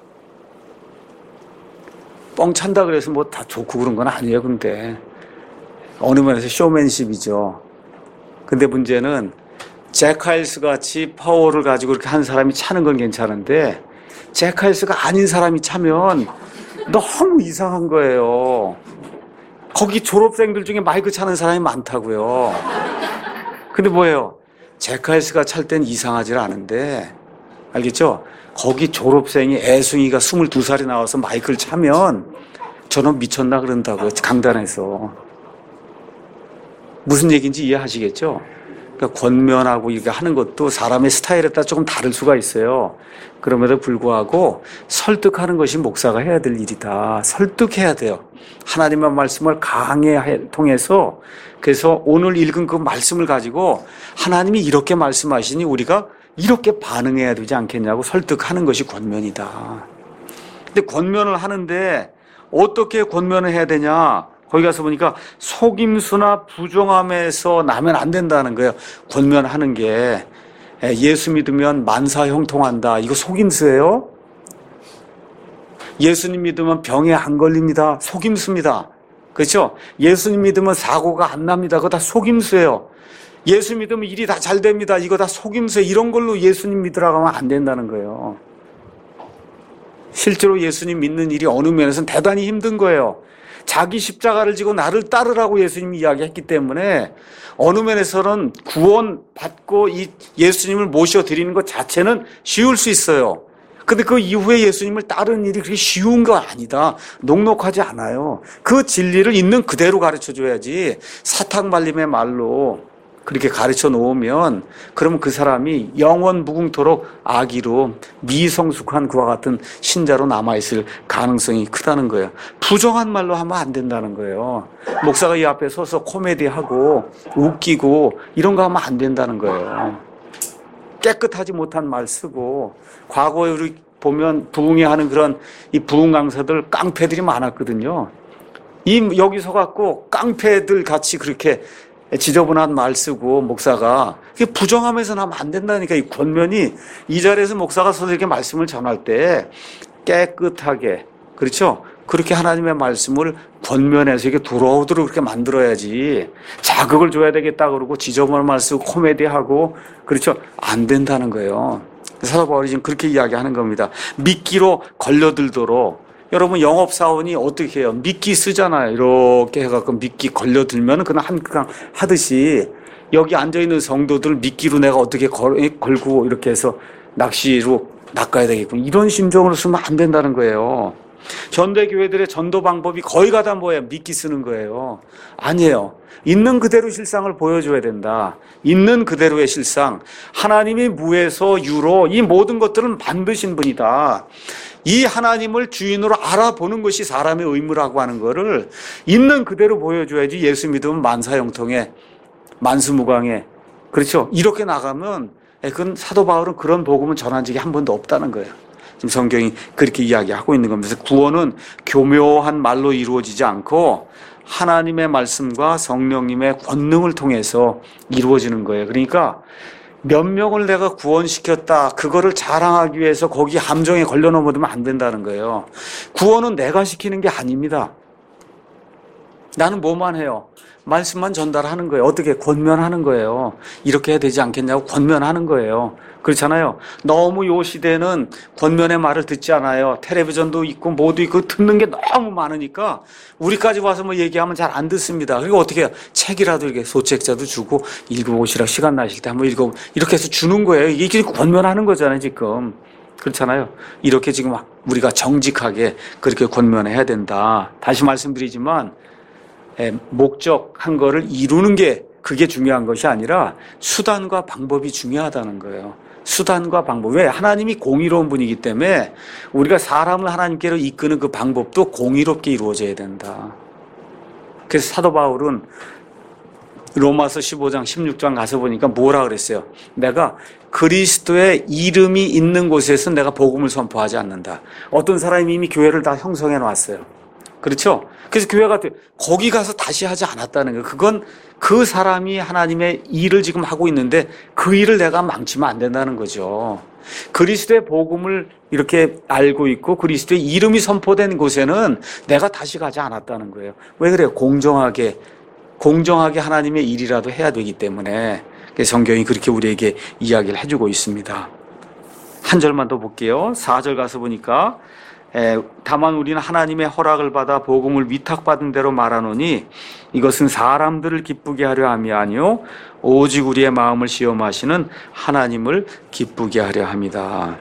뻥 찬다 그래서 뭐 다 좋고 그런 건 아니에요. 근데 어느 면에서 쇼맨십이죠. 근데 문제는 잭 하일스 같이 파워를 가지고 이렇게 한 사람이 차는 건 괜찮은데 잭 하일스가 아닌 사람이 차면 너무 이상한 거예요. 거기 졸업생들 중에 마이크 차는 사람이 많다고요. 근데 뭐예요? 잭 하일스가 찰 땐 이상하지 않은데 알겠죠? 거기 졸업생이 애숭이가 스물두 살이 나와서 마이크를 차면 저는 미쳤나 그런다고요. 강단에서. 무슨 얘기인지 이해하시겠죠? 그러니까 권면하고 이렇게 하는 것도 사람의 스타일에 따라 조금 다를 수가 있어요. 그럼에도 불구하고 설득하는 것이 목사가 해야 될 일이다. 설득해야 돼요. 하나님의 말씀을 강해 통해서 그래서 오늘 읽은 그 말씀을 가지고 하나님이 이렇게 말씀하시니 우리가 이렇게 반응해야 되지 않겠냐고 설득하는 것이 권면이다. 근데 권면을 하는데 어떻게 권면을 해야 되냐? 거기 가서 보니까 속임수나 부정함에서 나면 안 된다는 거예요. 권면하는 게 예수 믿으면 만사 형통한다. 이거 속임수예요? 예수님 믿으면 병에 안 걸립니다. 속임수입니다. 그렇죠? 예수님 믿으면 사고가 안 납니다. 그거 다 속임수예요. 예수 믿으면 일이 다 잘 됩니다. 이거 다 속임수예요. 이런 걸로 예수님 믿으라고 하면 안 된다는 거예요. 실제로 예수님 믿는 일이 어느 면에서는 대단히 힘든 거예요. 자기 십자가를 지고 나를 따르라고 예수님이 이야기했기 때문에 어느 면에서는 구원 받고 이 예수님을 모셔드리는 것 자체는 쉬울 수 있어요. 근데 그 이후에 예수님을 따르는 일이 그렇게 쉬운 거 아니다. 녹록하지 않아요. 그 진리를 있는 그대로 가르쳐 줘야지 사탕 발림의 말로 그렇게 가르쳐 놓으면 그러면 그 사람이 영원 무궁토록 악의로 미성숙한 그와 같은 신자로 남아있을 가능성이 크다는 거예요. 부정한 말로 하면 안 된다는 거예요. 목사가 이 앞에 서서 코미디하고 웃기고 이런 거 하면 안 된다는 거예요. 깨끗하지 못한 말 쓰고 과거에 우리 보면 부흥회 하는 그런 이 부흥 강사들 깡패들이 많았거든요. 이 여기 서갖고 깡패들 같이 그렇게 지저분한 말 쓰고 목사가 부정하면서 하면 안 된다니까. 이 권면이 이 자리에서 목사가 서서 이렇게 말씀을 전할 때 깨끗하게 그렇죠? 그렇게 하나님의 말씀을 권면해서 이게 돌아오도록 그렇게 만들어야지. 자극을 줘야 되겠다 그러고 지저분한 말 쓰고 코미디하고 그렇죠. 안 된다는 거예요. 사도 바울이 지금 그렇게 이야기하는 겁니다. 미끼로 걸려들도록. 여러분 영업사원이 어떻게 해요? 미끼 쓰잖아요. 이렇게 해갖고 미끼 걸려들면 그냥 한 그냥 하듯이 여기 앉아있는 성도들 미끼로 내가 어떻게 걸, 걸고 이렇게 해서 낚시로 낚아야 되겠군. 이런 심정으로 쓰면 안 된다는 거예요. 전대교회들의 전도 방법이 거의 다 뭐예요? 미끼 쓰는 거예요. 아니에요. 있는 그대로 실상을 보여줘야 된다. 있는 그대로의 실상. 하나님이 무에서 유로 이 모든 것들을 만드신 분이다. 이 하나님을 주인으로 알아보는 것이 사람의 의무라고 하는 거를 있는 그대로 보여줘야지. 예수 믿으면 만사형통에 만수무강에 그렇죠. 이렇게 나가면 그건 사도 바울은 그런 복음은 전한 적이 한 번도 없다는 거예요. 지금 성경이 그렇게 이야기하고 있는 겁니다. 그래서 구원은 교묘한 말로 이루어지지 않고 하나님의 말씀과 성령님의 권능을 통해서 이루어지는 거예요. 그러니까 몇 명을 내가 구원시켰다. 그거를 자랑하기 위해서 거기 함정에 걸려 넘어들면 안 된다는 거예요. 구원은 내가 시키는 게 아닙니다. 나는 뭐만 해요? 말씀만 전달하는 거예요. 어떻게 권면하는 거예요. 이렇게 해야 되지 않겠냐고 권면하는 거예요. 그렇잖아요. 너무 요 시대는 권면의 말을 듣지 않아요. 텔레비전도 있고 뭐도 있고 듣는 게 너무 많으니까 우리까지 와서 뭐 얘기하면 잘 안 듣습니다. 그리고 어떻게 해요? 책이라도 이렇게 소책자도 주고 읽어보시라 시간 나실 때 한번 읽어 이렇게 해서 주는 거예요. 이게 권면하는 거잖아요. 지금. 그렇잖아요. 이렇게 지금 우리가 정직하게 그렇게 권면해야 된다. 다시 말씀드리지만 목적한 거를 이루는 게 그게 중요한 것이 아니라 수단과 방법이 중요하다는 거예요. 수단과 방법. 왜? 하나님이 공의로운 분이기 때문에 우리가 사람을 하나님께로 이끄는 그 방법도 공의롭게 이루어져야 된다. 그래서 사도 바울은 로마서 십오 장 십육 장 가서 보니까 뭐라 그랬어요? 내가 그리스도의 이름이 있는 곳에서 내가 복음을 선포하지 않는다. 어떤 사람이 이미 교회를 다 형성해 놨어요. 그렇죠? 그래서 교회가 거기 가서 다시 하지 않았다는 거예요. 그건 그 사람이 하나님의 일을 지금 하고 있는데 그 일을 내가 망치면 안 된다는 거죠. 그리스도의 복음을 이렇게 알고 있고 그리스도의 이름이 선포된 곳에는 내가 다시 가지 않았다는 거예요. 왜 그래요? 공정하게 공정하게 하나님의 일이라도 해야 되기 때문에 성경이 그렇게 우리에게 이야기를 해주고 있습니다. 한 절만 더 볼게요. 사 절 가서 보니까 에, 다만 우리는 하나님의 허락을 받아 복음을 위탁받은 대로 말하노니 이것은 사람들을 기쁘게 하려 함이 아니요 오직 우리의 마음을 시험하시는 하나님을 기쁘게 하려 함이다.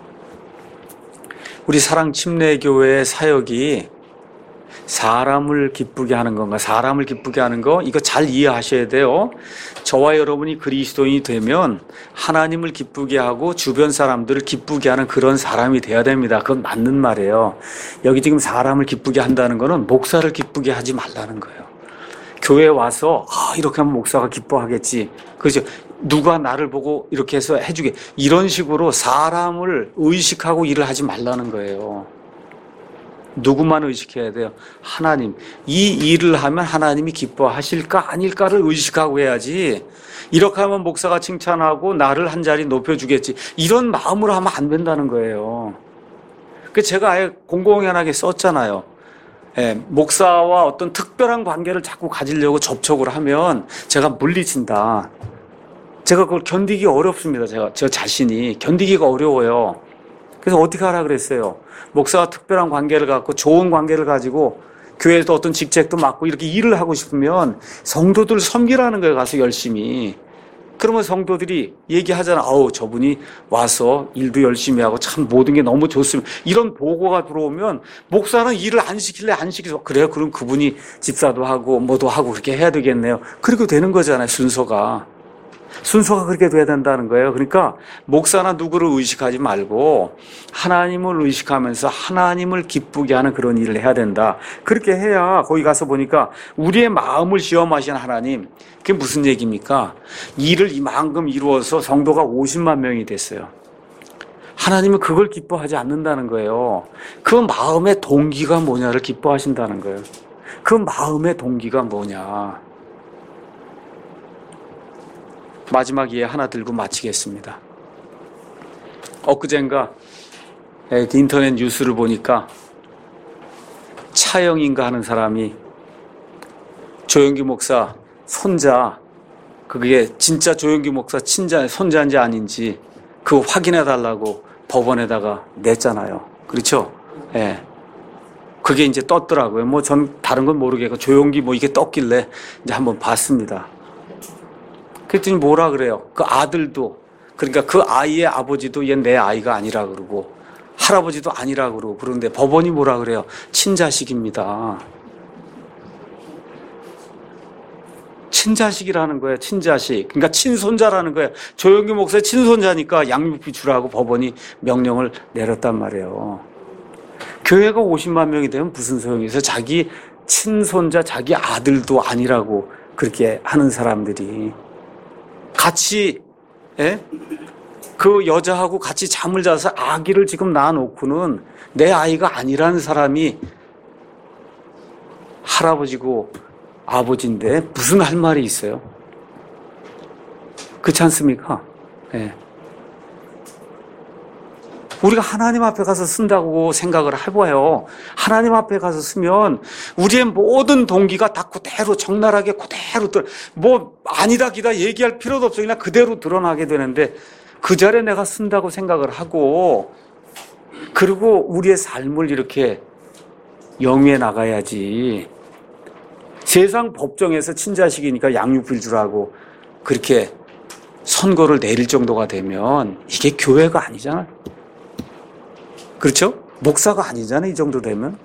우리 사랑침례교회의 사역이 사람을 기쁘게 하는 건가? 사람을 기쁘게 하는 거 이거 잘 이해하셔야 돼요. 저와 여러분이 그리스도인이 되면 하나님을 기쁘게 하고 주변 사람들을 기쁘게 하는 그런 사람이 돼야 됩니다. 그건 맞는 말이에요. 여기 지금 사람을 기쁘게 한다는 거는 목사를 기쁘게 하지 말라는 거예요. 교회에 와서 아, 이렇게 하면 목사가 기뻐하겠지. 그렇죠. 누가 나를 보고 이렇게 해서 해주게. 이런 식으로 사람을 의식하고 일을 하지 말라는 거예요. 누구만 의식해야 돼요? 하나님. 이 일을 하면 하나님이 기뻐하실까 아닐까를 의식하고 해야지. 이렇게 하면 목사가 칭찬하고 나를 한 자리 높여주겠지. 이런 마음으로 하면 안 된다는 거예요. 그 제가 아예 공공연하게 썼잖아요. 예, 목사와 어떤 특별한 관계를 자꾸 가지려고 접촉을 하면 제가 물리친다. 제가 그걸 견디기 어렵습니다. 제가 저 자신이 견디기가 어려워요. 그래서 어떻게 하라 그랬어요? 목사와 특별한 관계를 갖고 좋은 관계를 가지고 교회에서 어떤 직책도 맡고 이렇게 일을 하고 싶으면 성도들 섬기라는 거에 가서 열심히. 그러면 성도들이 얘기하잖아. 아우 저분이 와서 일도 열심히 하고 참 모든 게 너무 좋습니다. 이런 보고가 들어오면 목사는 일을 안 시킬래 안 시켜서 그래요. 그럼 그분이 집사도 하고 뭐도 하고 그렇게 해야 되겠네요. 그렇게 되는 거잖아요. 순서가. 순서가 그렇게 돼야 된다는 거예요. 그러니까 목사나 누구를 의식하지 말고 하나님을 의식하면서 하나님을 기쁘게 하는 그런 일을 해야 된다. 그렇게 해야 거기 가서 보니까 우리의 마음을 시험하시는 하나님. 그게 무슨 얘기입니까? 일을 이만큼 이루어서 성도가 오십만 명이 됐어요. 하나님은 그걸 기뻐하지 않는다는 거예요. 그 마음의 동기가 뭐냐를 기뻐하신다는 거예요. 그 마음의 동기가 뭐냐. 마지막 예 하나 들고 마치겠습니다. 엊그젠가 인터넷 뉴스를 보니까 차영인가 하는 사람이 조영기 목사 손자, 그게 진짜 조영기 목사 친자, 손자인지 아닌지 그거 확인해 달라고 법원에다가 냈잖아요. 그렇죠? 예. 네. 그게 이제 떴더라고요. 뭐 전 다른 건 모르겠고 조영기 뭐 이게 떴길래 이제 한번 봤습니다. 그랬더니 뭐라 그래요? 그 아들도, 그러니까 그 아이의 아버지도 얘 내 아이가 아니라 그러고 할아버지도 아니라 그러고 그런데 법원이 뭐라 그래요? 친자식입니다. 친자식이라는 거예요. 친자식. 그러니까 친손자라는 거예요. 조영기 목사의 친손자니까 양육비 주라고 법원이 명령을 내렸단 말이에요. 교회가 오십만 명이 되면 무슨 소용이 있어요? 자기 친손자, 자기 아들도 아니라고 그렇게 하는 사람들이 같이, 예? 그 여자하고 같이 잠을 자서 아기를 지금 낳아놓고는 내 아이가 아니라는 사람이 할아버지고 아버지인데 무슨 할 말이 있어요? 그렇지 않습니까? 예. 우리가 하나님 앞에 가서 쓴다고 생각을 해봐요. 하나님 앞에 가서 쓰면 우리의 모든 동기가 다 그대로 적나라하게 그대로 들, 뭐 아니다 기다 얘기할 필요도 없어. 그냥 그대로 드러나게 되는데 그 자리에 내가 쓴다고 생각을 하고 그리고 우리의 삶을 이렇게 영위해 나가야지. 세상 법정에서 친자식이니까 양육비를 주라고 그렇게 선고를 내릴 정도가 되면 이게 교회가 아니잖아요. 그렇죠? 목사가 아니잖아요. 이 정도 되면.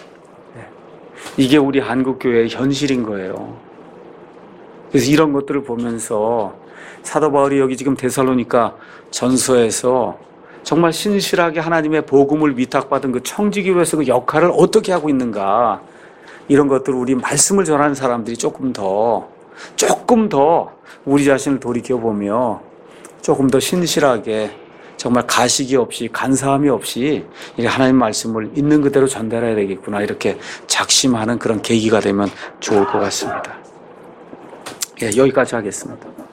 이게 우리 한국교회의 현실인 거예요. 그래서 이런 것들을 보면서 사도 바울이 여기 지금 데살로니가 전서에서 정말 신실하게 하나님의 복음을 위탁받은 그 청지기로서 그 역할을 어떻게 하고 있는가, 이런 것들을 우리 말씀을 전하는 사람들이 조금 더 조금 더 우리 자신을 돌이켜보며 조금 더 신실하게 정말 가식이 없이 간사함이 없이 하나님 말씀을 있는 그대로 전달해야 되겠구나, 이렇게 작심하는 그런 계기가 되면 좋을 것 같습니다. 예, 여기까지 하겠습니다.